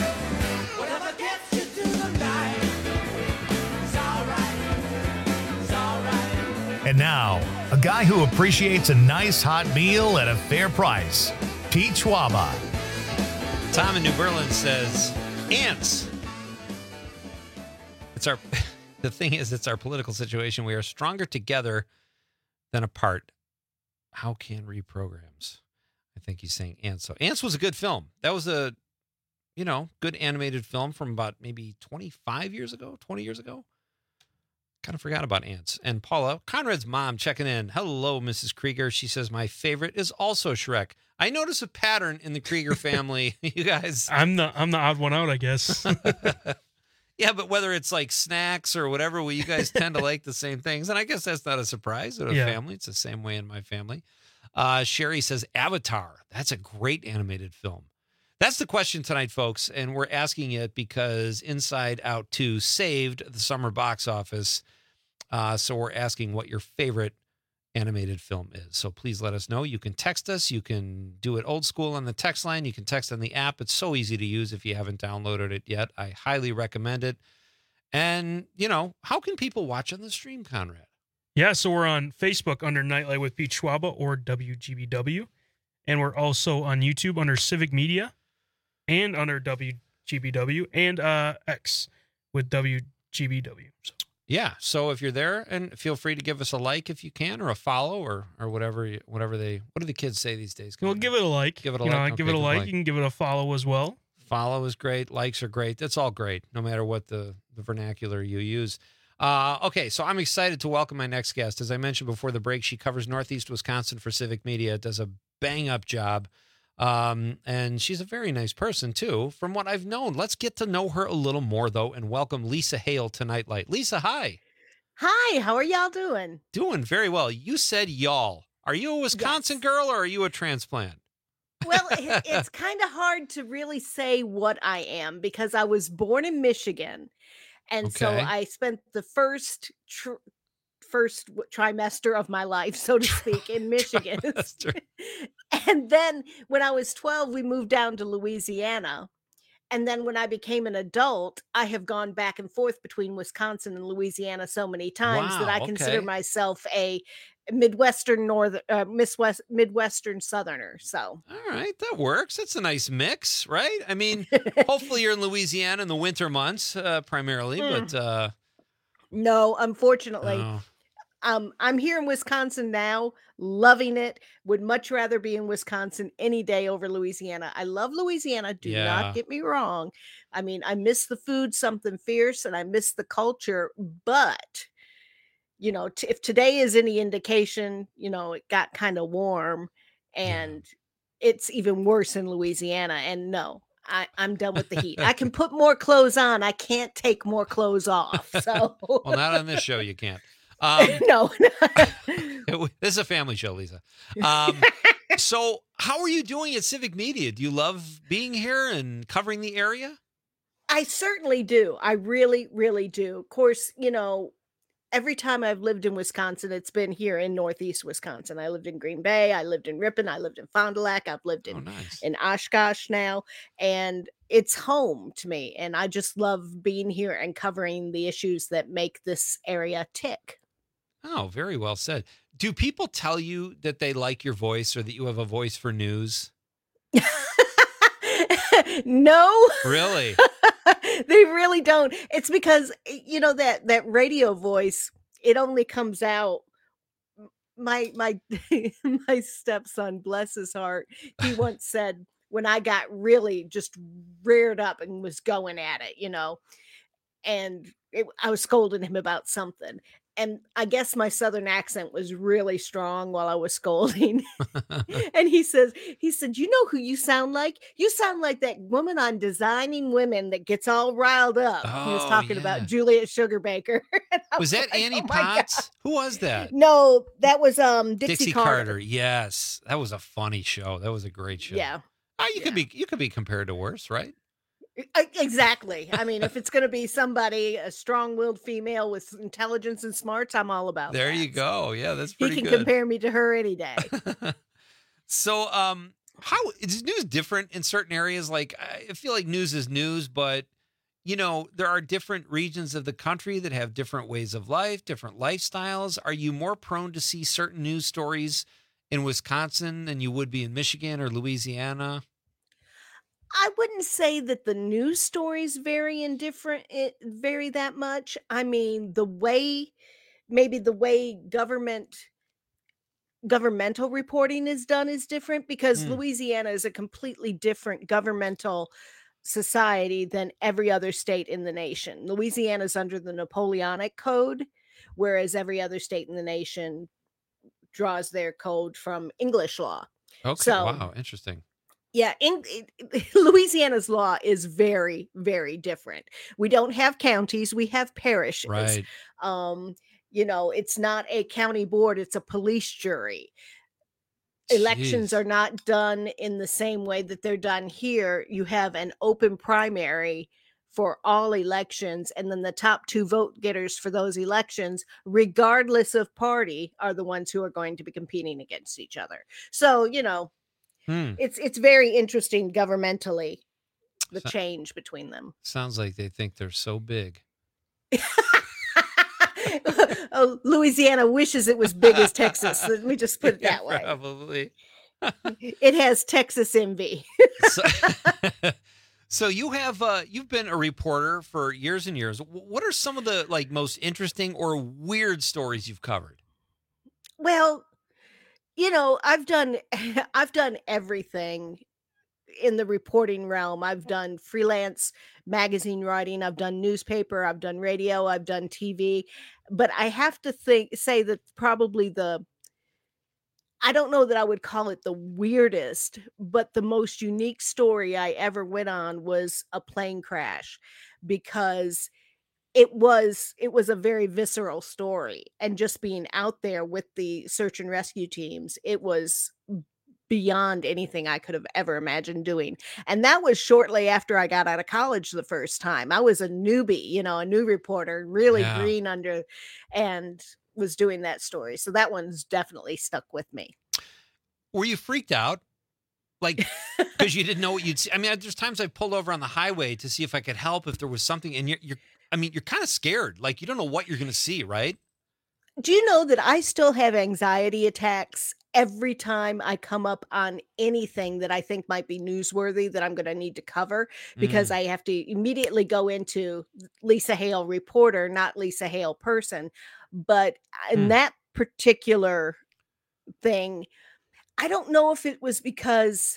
And now, a guy who appreciates a nice hot meal at a fair price, Pete Schwaba. Tom in New Berlin says, ants. It's our... The thing is, it's our political situation. We are stronger together than apart. How can reprograms? I think he's saying Ants. So Ants was a good film. That was a, you know, good animated film from about maybe twenty-five years ago, twenty years ago. Kind of forgot about Ants. And Paula, Conrad's mom, checking in. Hello, Missus Krieger. She says, my favorite is also Shrek. I notice a pattern in the Krieger family. You guys. I'm the I'm the odd one out, I guess. Yeah, but whether it's like snacks or whatever, well, you guys tend to like the same things. And I guess that's not a surprise in a Yeah. family. It's the same way in my family. Uh, Sherry says, Avatar. That's a great animated film. That's the question tonight, folks. And we're asking it because Inside Out two saved the summer box office. Uh, so we're asking what your favorite animated film is. So please let us know. You can text us. You can do it old school on the text line. You can text on the app. It's so easy to use if you haven't downloaded it yet. I highly recommend it. And, you know, how can people watch on the stream, Conrad? Yeah, so we're on Facebook under Nightlight with Pete Schwaba or W G B W. And we're also on YouTube under Civic Media and under W G B W and uh, X with W G B W. So. Yeah, so if you're there, and feel free to give us a like if you can, or a follow, or or whatever you, whatever they. What do the kids say these days? Well, give it a like. Give it a you like. Know, Okay, give it a like. You can give it a follow as well. Follow is great. Likes are great. That's all great, no matter what the, the vernacular you use. Uh, okay, so I'm excited to welcome my next guest. As I mentioned before the break, she covers Northeast Wisconsin for Civic Media, does a bang-up job, um, and she's a very nice person, too, from what I've known. Let's get to know her a little more, though, and welcome Lisa Hale to Nightlight. Lisa, hi. Hi, how are y'all doing? Doing very well. You said y'all. Are you a Wisconsin yes. girl or are you a transplant? Well, it, it's kind of hard to really say what I am because I was born in Michigan. And okay. so I spent the first tr- first trimester of my life, so to speak, in Michigan. And then when I was twelve, we moved down to Louisiana. And then when I became an adult, I have gone back and forth between Wisconsin and Louisiana so many times wow, that I consider okay. myself a Midwestern Northern, uh, Midwest, Midwestern Southerner. So, all right, that works. That's a nice mix, right? I mean, hopefully you're in Louisiana in the winter months uh, primarily, mm. but uh... no, unfortunately. Oh. Um, I'm here in Wisconsin now, loving it. Would much rather be in Wisconsin any day over Louisiana. I love Louisiana. Do yeah. not get me wrong. I mean, I miss the food, something fierce, and I miss the culture. But, you know, t- if today is any indication, you know, it got kind of warm and yeah. it's even worse in Louisiana. And no, I, I'm done with the heat. I can put more clothes on. I can't take more clothes off. So, well, not on this show. You can't. Um, no, it, this is a family show, Lisa. Um, so how are you doing at Civic Media? Do you love being here and covering the area? I certainly do. I really, really do. Of course, you know, every time I've lived in Wisconsin, it's been here in Northeast Wisconsin. I lived in Green Bay. I lived in Ripon. I lived in Fond du Lac. I've lived in, oh, nice. in Oshkosh now. And it's home to me. And I just love being here and covering the issues that make this area tick. Oh, very well said. Do people tell you that they like your voice or that you have a voice for news? No. Really? They really don't. It's because, you know, that that radio voice, it only comes out. My my my stepson, bless his heart, he once said when I got really just reared up and was going at it, you know, and it, I was scolding him about something. And I guess my Southern accent was really strong while I was scolding. And he says, he said, you know who you sound like? You sound like that woman on Designing Women that gets all riled up. Oh, he was talking yeah. about Juliet Sugarbaker. Was that like, Annie oh Potts? Who was that? No, that was um Dixie, Dixie Carter. Carter. Yes, that was a funny show. That was a great show. Yeah. Oh, you yeah. could be you could be compared to worse, right? E- Exactly. I mean, if it's going to be somebody, a strong-willed female with intelligence and smarts, I'm all about There that. you go. Yeah, that's He pretty can good. compare me to her any day. So, um, how is news different in certain areas? Like, I feel like news is news, but you know, there are different regions of the country that have different ways of life, different lifestyles. Are you more prone to see certain news stories in Wisconsin than you would be in Michigan or Louisiana? I wouldn't say that the news stories vary in different it vary that much. I mean, the way maybe the way government governmental reporting is done is different because Hmm. Louisiana is a completely different governmental society than every other state in the nation. Louisiana's under the Napoleonic Code, whereas every other state in the nation draws their code from English law. Okay. So, Wow. Interesting. yeah, in, in- Louisiana's law is very, very different. We don't have counties, we have parishes. Right. Um, you know, it's not a county board, it's a police jury. Elections Jeez. are not done in the same way that they're done here. You have an open primary for all elections, and then the top two vote getters for those elections, regardless of party, are the ones who are going to be competing against each other. So, you know, Hmm. it's it's very interesting governmentally, the So- change between them. Sounds like they think they're so big. Oh, Louisiana wishes it was big as Texas. Let me just put it that way. Probably. It has Texas envy. So, so you have uh, you've been a reporter for years and years. W- What are some of the like most interesting or weird stories you've covered? Well, you know, I've done I've done everything in the reporting realm. I've done freelance magazine writing, I've done newspaper, I've done radio, I've done T V, but I have to think say that probably the I don't know that I would call it the weirdest, but the most unique story I ever went on was a plane crash because it was it was a very visceral story, and just being out there with the search and rescue teams, it was beyond anything I could have ever imagined doing. And that was shortly after I got out of college the first time. I was a newbie, you know, a new reporter, really Yeah. green under, and was doing that story. So that one's definitely stuck with me. Were you freaked out? Like, because you didn't know what you'd see? I mean, there's times I pulled over on the highway to see if I could help if there was something, and you're, you're I mean, you're kind of scared. Like, you don't know what you're going to see, right? Do you know that I still have anxiety attacks every time I come up on anything that I think might be newsworthy that I'm going to need to cover, because Mm. I have to immediately go into Lisa Hale reporter, not Lisa Hale person. But in Hmm. that particular thing, I don't know if it was because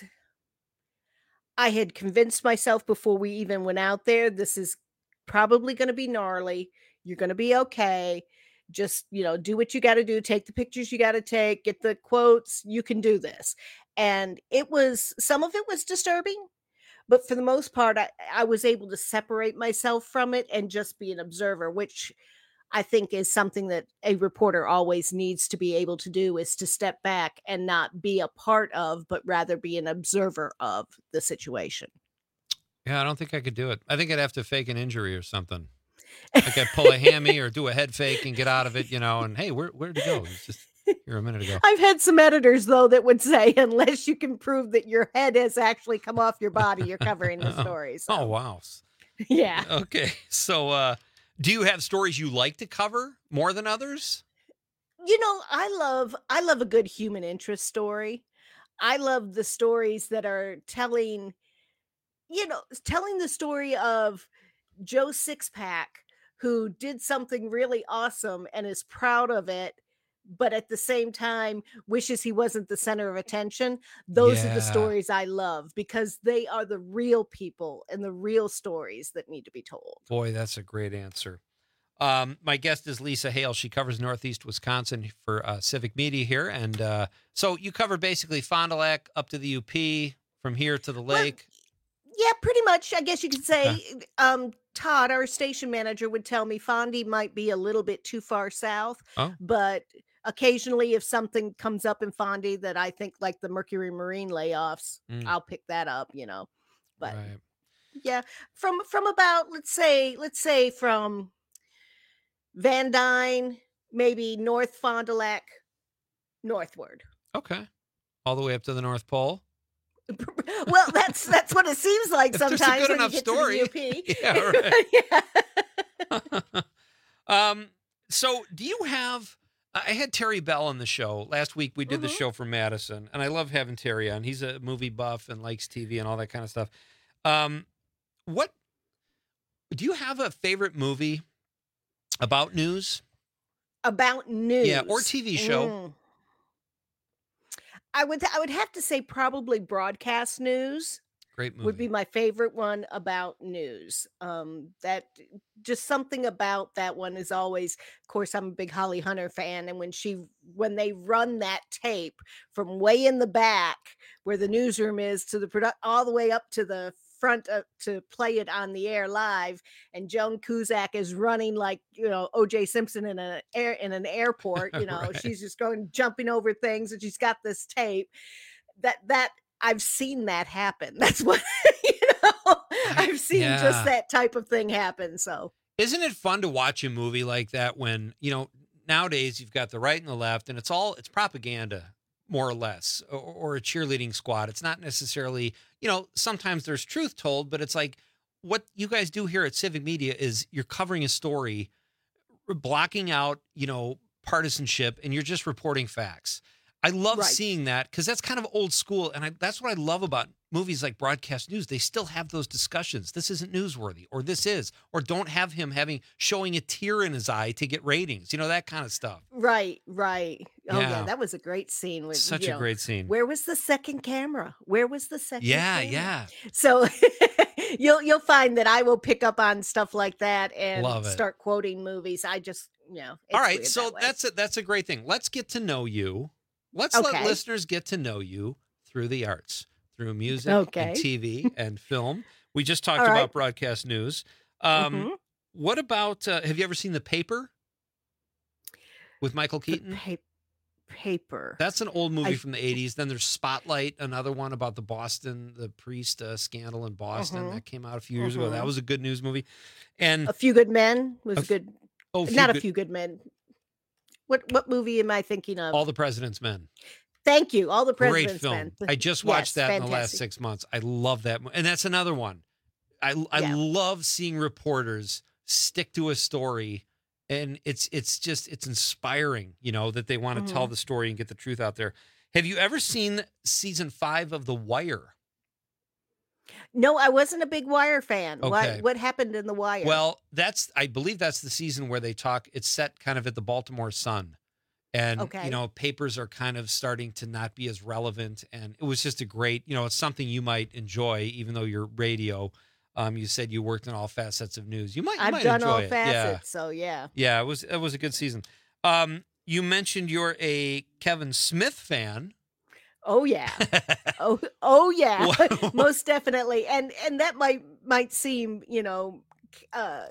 I had convinced myself before we even went out there, this is probably going to be gnarly. You're going to be okay. Just, you know, do what you got to do. Take the pictures you got to take, get the quotes. You can do this. And it was, some of it was disturbing, but for the most part, I, I was able to separate myself from it and just be an observer, which I think is something that a reporter always needs to be able to do, is to step back and not be a part of, but rather be an observer of the situation. Yeah, I don't think I could do it. I think I'd have to fake an injury or something. Like I'd pull a hammy or do a head fake and get out of it, you know, and hey, where, where'd it go? It was just here a minute ago. I've had some editors, though, that would say, unless you can prove that your head has actually come off your body, you're covering the story. So, Oh, wow. yeah. Okay. So, uh, do you have stories you like to cover more than others? You know, I love I love a good human interest story. I love the stories that are telling, you know, telling the story of Joe Sixpack, who did something really awesome and is proud of it, but at the same time wishes he wasn't the center of attention. Those are Yeah. the stories I love, because they are the real people and the real stories that need to be told. Boy, that's a great answer. Um, my guest is Lisa Hale. She covers Northeast Wisconsin for uh, Civic Media here. And uh, so you cover basically Fond du Lac up to the U P, from here to the lake. Yeah, pretty much. I guess you could say, um, Todd, our station manager, would tell me Fondy might be a little bit too far south, Oh. but occasionally if something comes up in Fondy that I think, like the Mercury Marine layoffs, Mm. I'll pick that up, you know. But Right. Yeah, from from about let's say let's say from Van Dyne, maybe North Fond du Lac, northward. Okay. All the way up to the North Pole. Well, that's that's what it seems like If there's a sometimes good when enough you get story. to the U P. Yeah, right. um. So, do you have? I had Terry Bell on the show last week. We did the Mhm. show for Madison, and I love having Terry on. He's a movie buff and likes T V and all that kind of stuff. Um, what do you have a favorite movie about news? About news, Yeah, or T V show. Mm. I would I would have to say probably broadcast news. Great movie. Would be my favorite one about news. Um, that just something about that one is always, of course, I'm a big Holly Hunter fan. And when she, when they run that tape from way in the back where the newsroom is to the product, all the way up to the front uh, to play it on the air live. And Joan Cusack is running like, you know, O J Simpson in an air, in an airport, you know, Right. she's just going, jumping over things and she's got this tape that, that, I've seen that happen. That's what, you know, I've seen Yeah. just that type of thing happen. So, Isn't it fun to watch a movie like that when, you know, nowadays you've got the right and the left and it's all, it's propaganda, more or less, or, or a cheerleading squad. It's not necessarily, you know, sometimes there's truth told, but it's like what you guys do here at Civic Media is you're covering a story, blocking out, you know, partisanship, and you're just reporting facts. I love Right. seeing that because that's kind of old school. And I, that's what I love about movies like broadcast news. They still have those discussions. This isn't newsworthy, or this is, or don't have him having showing a tear in his eye to get ratings, you know, that kind of stuff. right, right. Oh yeah, Yeah. that was a great scene. With Such you a know, great scene. Where was the second camera? Where was the second? Yeah, camera? yeah. So you'll you'll find that I will pick up on stuff like that and Love it. start quoting movies. I just, you know. All it's right, weird so that way. that's a, that's a great thing. Let's get to know you. Let's let Okay. listeners get to know you through the arts, through music Okay. and T V and film. We just talked All about right. broadcast news. Um, Mhm. What about, uh, have you ever seen The Paper with Michael The Keaton? pa- paper. That's an old movie I- from the eighties. Then there's Spotlight, another one about the Boston, the priest uh, scandal in Boston. Mhm. That came out a few years ago. That Mhm. was a good news movie. And A Few Good Men was A f- good. oh, Few Not Good- A Few Good Men. What what movie am I thinking of? All the President's Men. Thank you. All the Great President's film. Men. I just Yes, watched that in the last fantastic. six months. I love that. mo- And that's another one. I, I Yeah. love seeing reporters stick to a story. And it's it's just, it's inspiring, you know, that they want to tell Mhm. the story and get the truth out there. Have you ever seen season five of The Wire? No, I wasn't a big Wire fan. Okay. What what happened in the Wire? Well, that's, I believe that's the season where they talk, it's set kind of at the Baltimore Sun. And, Okay. you know, papers are kind of starting to not be as relevant. And it was just a great, you know, it's something you might enjoy, even though you're radio. Um, you said you worked in all facets of news. You might, you I've might done enjoy all it. facets, so yeah. Yeah. Yeah, it was, it was a good season. Um, you mentioned you're a Kevin Smith fan. Oh yeah. oh oh yeah. Wow. Most definitely. And and that might might seem, you know, uh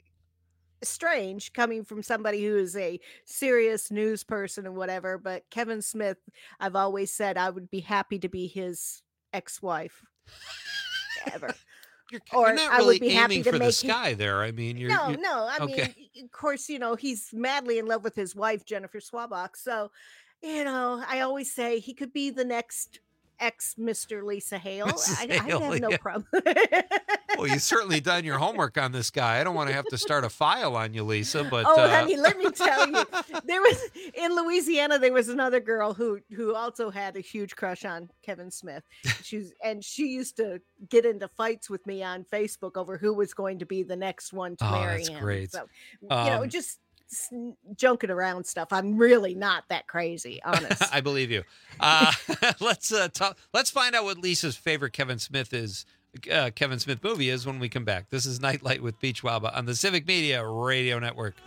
strange coming from somebody who is a serious news person and whatever, but Kevin Smith, I've always said I would be happy to be his ex-wife ever. You're, Or you're not I would really be happy aiming to for the make him- sky there. I mean, you're no, you're- no. I okay. mean, of course, you know, he's madly in love with his wife, Jennifer Swabach. So, you know, I always say he could be the next ex Mister Lisa Hale. Missus I, I Hale, have no yeah. problem. Well, you've certainly done your homework on this guy. I don't want to have to start a file on you, Lisa, but oh, uh, honey, let me tell you, there was in Louisiana. There was another girl who who also had a huge crush on Kevin Smith. She's and she used to get into fights with me on Facebook over who was going to be the next one to Oh, marry that's him. great. So, you know, Um, just s- junking around stuff. I'm really not that crazy, honest. I believe you. Uh, let's uh, talk. Let's find out what Lisa's favorite Kevin Smith is. Uh, Kevin Smith movie is when we come back. This is Nightlight with Beach Waba on the Civic Media Radio Network.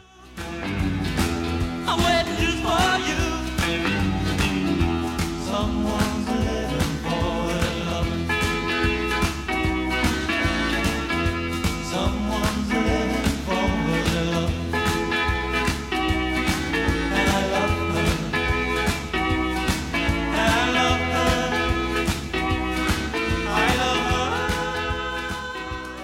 I'm waiting just for you. Someone's living for love. Someone's living for love. And I love her. And I love her. I love her.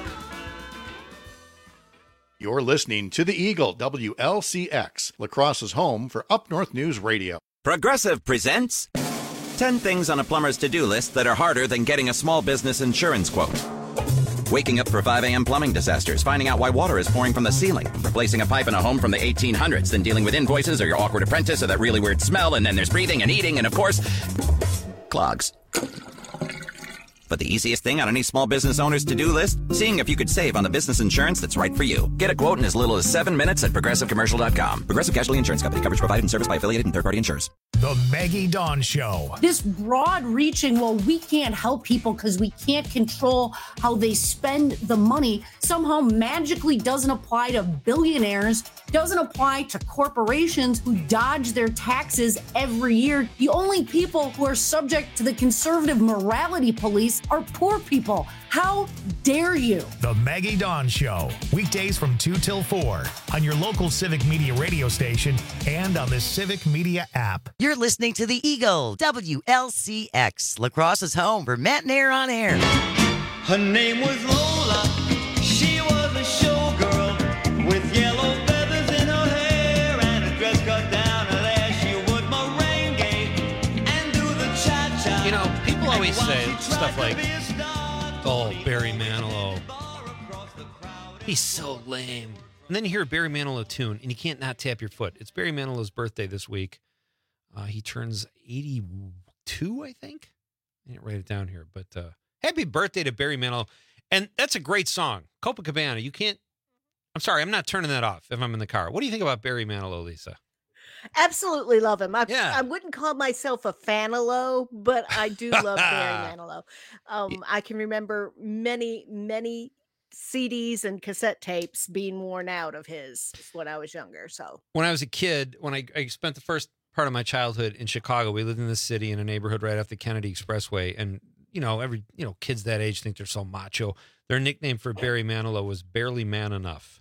listening to the Eagle, W L C X, La Crosse's home for Up North News Radio. Progressive presents ten things on a plumber's to-do list that are harder than getting a small business insurance quote. Waking up for five a.m. plumbing disasters, finding out why water is pouring from the ceiling, replacing a pipe in a home from the eighteen hundreds, then dealing with invoices or your awkward apprentice or that really weird smell, and then there's breathing and eating, and of course, clogs. But the easiest thing on any small business owner's to-do list? Seeing if you could save on the business insurance that's right for you. Get a quote in as little as seven minutes at progressive commercial dot com. Progressive Casualty Insurance Company. Coverage provided and serviced by affiliated and third-party insurers. The Maggie Dawn Show. This broad-reaching, well, we can't help people because we can't control how they spend the money, somehow magically doesn't apply to billionaires, doesn't apply to corporations who dodge their taxes every year. The only people who are subject to the conservative morality police are poor people. How dare you? The Maggie Dawn Show. Weekdays from two till four on your local Civic Media radio station and on the Civic Media app. You're listening to the Eagle, W L C X, La Crosse's home for Matt and Air on Air. Her name was Lola. She was a showgirl with yellow feathers in her hair and a dress cut down her there. She would merengue and do the cha-cha. You know, people always say stuff like, oh, Barry Manilow. He's so lame. And then you hear a Barry Manilow tune, and you can't not tap your foot. It's Barry Manilow's birthday this week. Uh, he turns eighty-two, I think. I didn't write it down here, but uh, happy birthday to Barry Manilow. And that's a great song. Copacabana. You can't, I'm sorry, I'm not turning that off if I'm in the car. What do you think about Barry Manilow, Lisa? Absolutely love him. I, Yeah. I wouldn't call myself a fanalo, but I do love Barry Manilow. Um, I can remember many, many C Ds and cassette tapes being worn out of his when I was younger. So When I was a kid, when I, I spent the first part of my childhood in Chicago, we lived in the city in a neighborhood right off the Kennedy Expressway. And, you know, every, you know, kids that age think they're so macho. Their nickname for Barry Manilow was Barely Man Enough.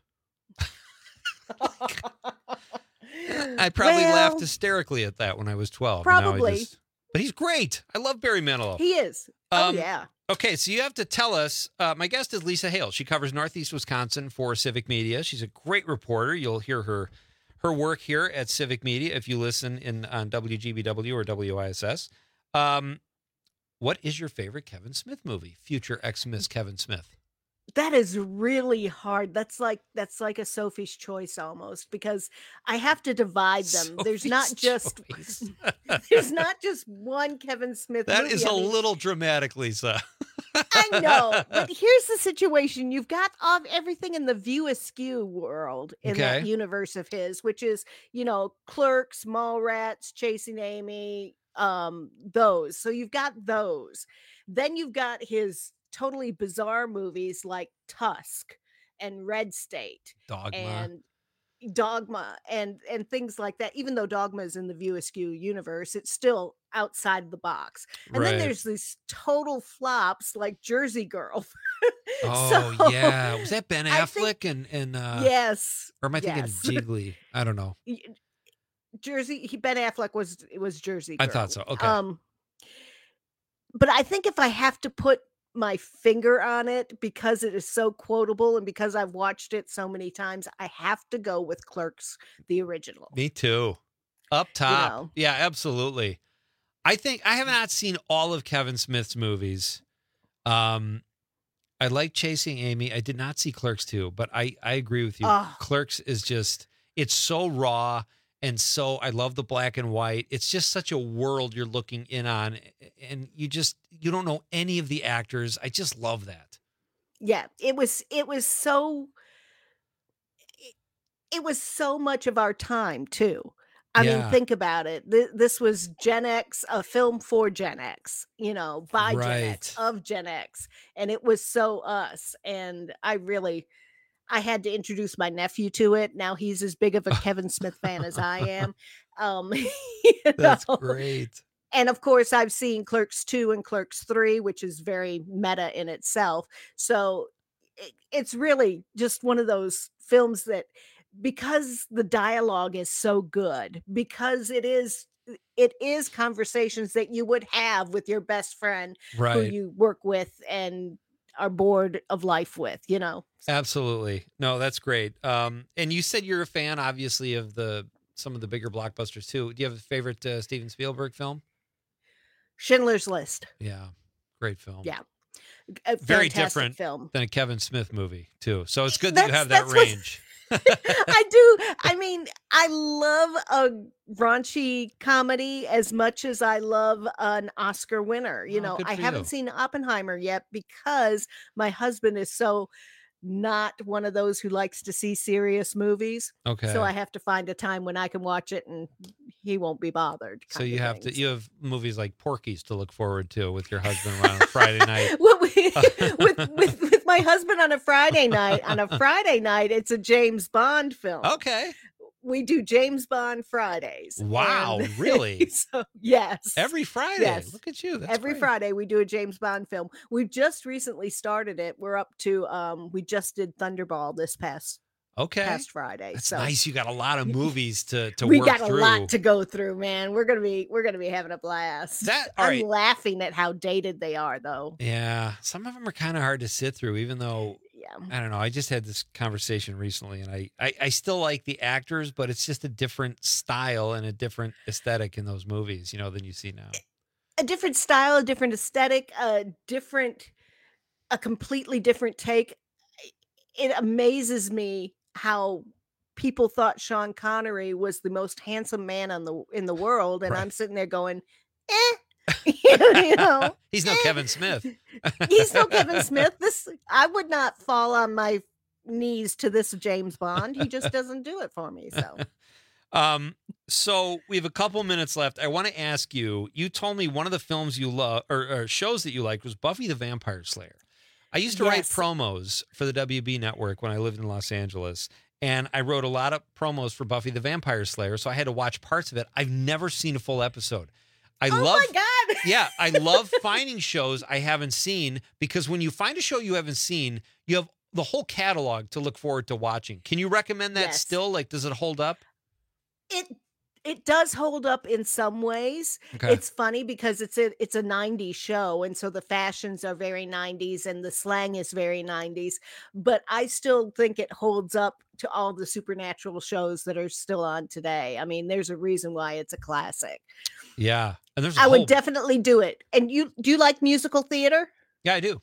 I probably Well, laughed hysterically at that when I was twelve. and now I Probably. just- but he's great. I love Barry Manilow. he is. Oh, Um, yeah. Okay, so you have to tell us. Uh, my guest is Lisa Hale. She covers Northeast Wisconsin for Civic Media. She's a great reporter. You'll hear her her work here at Civic Media if you listen in on W G B W or W I S S. Um, what is your favorite Kevin Smith movie? Future ex-Miss Kevin Smith. That is really hard. That's like that's like a Sophie's Choice almost, because I have to divide them. there's not Sophie's just there's not just one Kevin Smith That movie. is I a mean, little dramatic, Lisa. I know, but here's the situation. You've got all, everything in the View Askew world in that Okay. universe of his, which is, you know, Clerks, Mallrats, Chasing Amy, um, those. So you've got those. Then you've got his totally bizarre movies like Tusk and Red State Dogma. and Dogma and and things like that. Even though Dogma is in the View Askew universe, it's still outside the box. And Right. then there's these total flops like Jersey Girl. Oh So, yeah, was that Ben I Affleck think- and and uh, yes. or am I thinking yes. Jiggly? I don't know. Y- Jersey he, Ben Affleck was it was Jersey I Girl. thought so. Okay. Um but I think if I have to put my finger on it because it is so quotable and because I've watched it so many times, I have to go with Clerks, the original. Me too. Up top. know. Yeah, absolutely. I think I have not seen all of Kevin Smith's movies. Um, I like Chasing Amy. I did not see Clerks two, but I, I agree with you. Oh. Clerks is just, it's so raw and so, I love the black and white. It's just such a world you're looking in on, and you just, you don't know any of the actors. I just love that. Yeah, it was it was so it, it was so much of our time too. I Yeah. mean, think about it. Th- this was Gen X, a film for Gen X, you know, by Gen X, Right. of Gen X. And it was so us. And I really, I had to introduce my nephew to it. Now he's as big of a Kevin Smith fan as I am. Um, you That's know? great. And of course, I've seen Clerks two and Clerks three, which is very meta in itself. So it, it's really just one of those films that, because the dialogue is so good, because it is it is conversations that you would have with your best friend who Right. you work with, and are bored of life with, you know. Absolutely. No, that's great. Um, and you said you're a fan, obviously, of the some of the bigger blockbusters too. Do you have a favorite uh, Steven Spielberg film? Schindler's List. Yeah, great film. Yeah, a Very fantastic different film. than a Kevin Smith movie too. So it's good that you That's- have that that's what- range. I do. I mean, I love a raunchy comedy as much as I love an Oscar winner. You Oh, know, good I for haven't you. seen Oppenheimer yet because my husband is so not one of those who likes to see serious movies. Okay. So I have to find a time when I can watch it and he won't be bothered. So kind you of have thing. to you have movies like Porky's to look forward to with your husband around on Friday night. Well, we- with, with with my husband on a Friday night. On a Friday night, it's a James Bond film. Okay. We do James Bond Fridays. Wow, and- really? so, yes. Every Friday. Yes. Look at you. That's Every great. Friday we do a James Bond film. We've just recently started it. We're up to um we just did Thunderball this past Okay. past Friday. That's so nice. You got a lot of movies to to we work got a through. lot to go through, man. We're gonna be we're gonna be having a blast. That- all I'm right. laughing at how dated they are though. Yeah, some of them are kind of hard to sit through, even though Yeah. I don't know. I just had this conversation recently, and I, I I still like the actors, but it's just a different style and a different aesthetic in those movies, you know, than you see now. A different style, a different aesthetic, a different, a completely different take. It amazes me how people thought Sean Connery was the most handsome man on the in the world, and Right. I'm sitting there going, eh. you know, He's no Kevin Smith. he's no Kevin Smith. This I would not fall on my knees to this James Bond. He just doesn't do it for me. So Um, so we have a couple minutes left. I want to ask you, you told me one of the films you love or, or shows that you liked was Buffy the Vampire Slayer. I used to write Yes. promos for the W B network when I lived in Los Angeles, and I wrote a lot of promos for Buffy the Vampire Slayer, so I had to watch parts of it. I've never seen a full episode. I oh love my god. Yeah, I love finding shows I haven't seen because when you find a show you haven't seen, you have the whole catalog to look forward to watching. Can you recommend that Yes. still? Like, does it hold up? it it does hold up in some ways. Okay. It's funny because it's a it's a nineties show, and so the fashions are very nineties and the slang is very nineties, but I still think it holds up to all the supernatural shows that are still on today. I mean, there's a reason why it's a classic. Yeah. And there's a I whole, would definitely do it. And you do you like musical theater? Yeah, I do.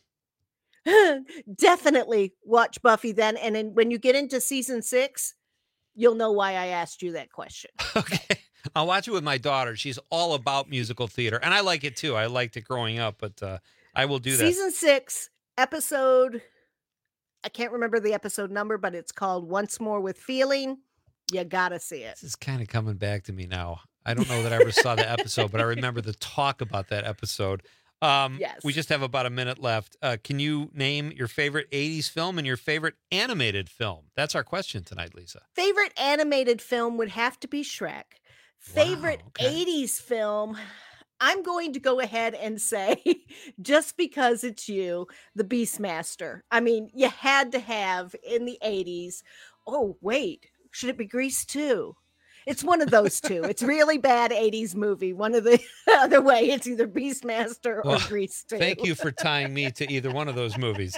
Definitely watch Buffy then, and then when you get into season six, you'll know why I asked you that question. I'll watch it with my daughter. She's all about musical theater, and I like it too. I liked it growing up, but uh, I will do that. Season six, episode, I can't remember the episode number, but it's called Once More with Feeling. You gotta see it. This is kind of coming back to me now. I don't know that I ever saw the episode, but I remember the talk about that episode. Um, Yes. We just have about a minute left. Uh, can you name your favorite eighties film and your favorite animated film? That's our question tonight, Lisa. Favorite animated film would have to be Shrek. Favorite eighties film, I'm going to go ahead and say, just because it's you, The Beastmaster. I mean, you had to have in the eighties. Oh, wait, should it be Grease two? It's one of those two. It's really bad eighties movie. One of the other way, it's either Beastmaster or Well, Grease two. Thank you for tying me to either one of those movies.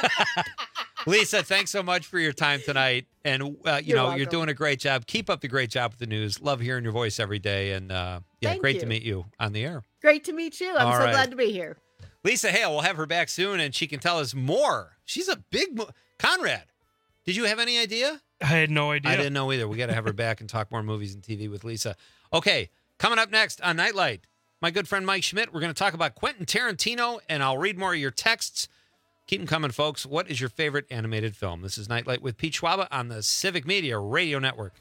Lisa, thanks so much for your time tonight. And, uh, you You're know, you're welcome. doing a great job. Keep up the great job with the news. Love hearing your voice every day. And, uh, yeah, Thank great to you. meet you on the air. Great to meet you. I'm All so right. glad to be here. Lisa Hale, we'll have her back soon, and she can tell us more. She's a big mo- Conrad. Did you have any idea? I had no idea. I didn't know either. We got to have her back and talk more movies and T V with Lisa. Okay, coming up next on Nightlight, my good friend Mike Schmidt. We're going to talk about Quentin Tarantino, and I'll read more of your texts. Keep them coming, folks. What is your favorite animated film? This is Nightlight with Pete Schwaba on the Civic Media Radio Network.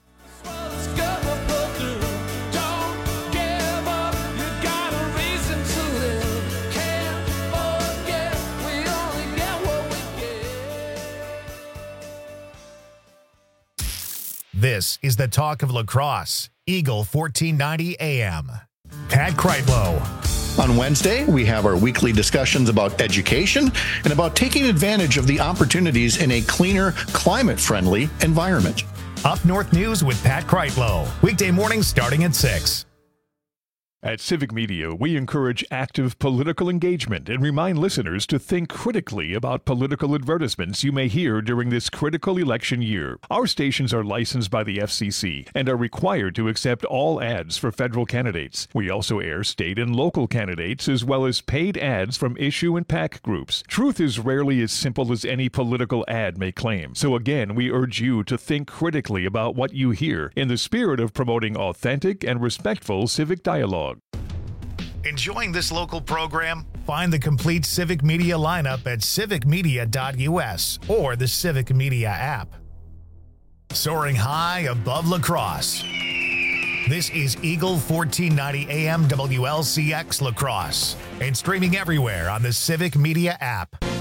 This is the talk of lacrosse. Eagle fourteen ninety A M. Pat Kreitlow. On Wednesday, we have our weekly discussions about education and about taking advantage of the opportunities in a cleaner, climate-friendly environment. Up North News with Pat Kreitlow. Weekday mornings starting at six. At Civic Media, we encourage active political engagement and remind listeners to think critically about political advertisements you may hear during this critical election year. Our stations are licensed by the F C C and are required to accept all ads for federal candidates. We also air state and local candidates as well as paid ads from issue and PAC groups. Truth is rarely as simple as any political ad may claim. So again, we urge you to think critically about what you hear in the spirit of promoting authentic and respectful civic dialogue. Enjoying this local program? Find the complete Civic Media lineup at civic media dot U S or the Civic Media app. Soaring high above La Crosse. This is Eagle fourteen ninety A M W L C X La Crosse and streaming everywhere on the Civic Media app.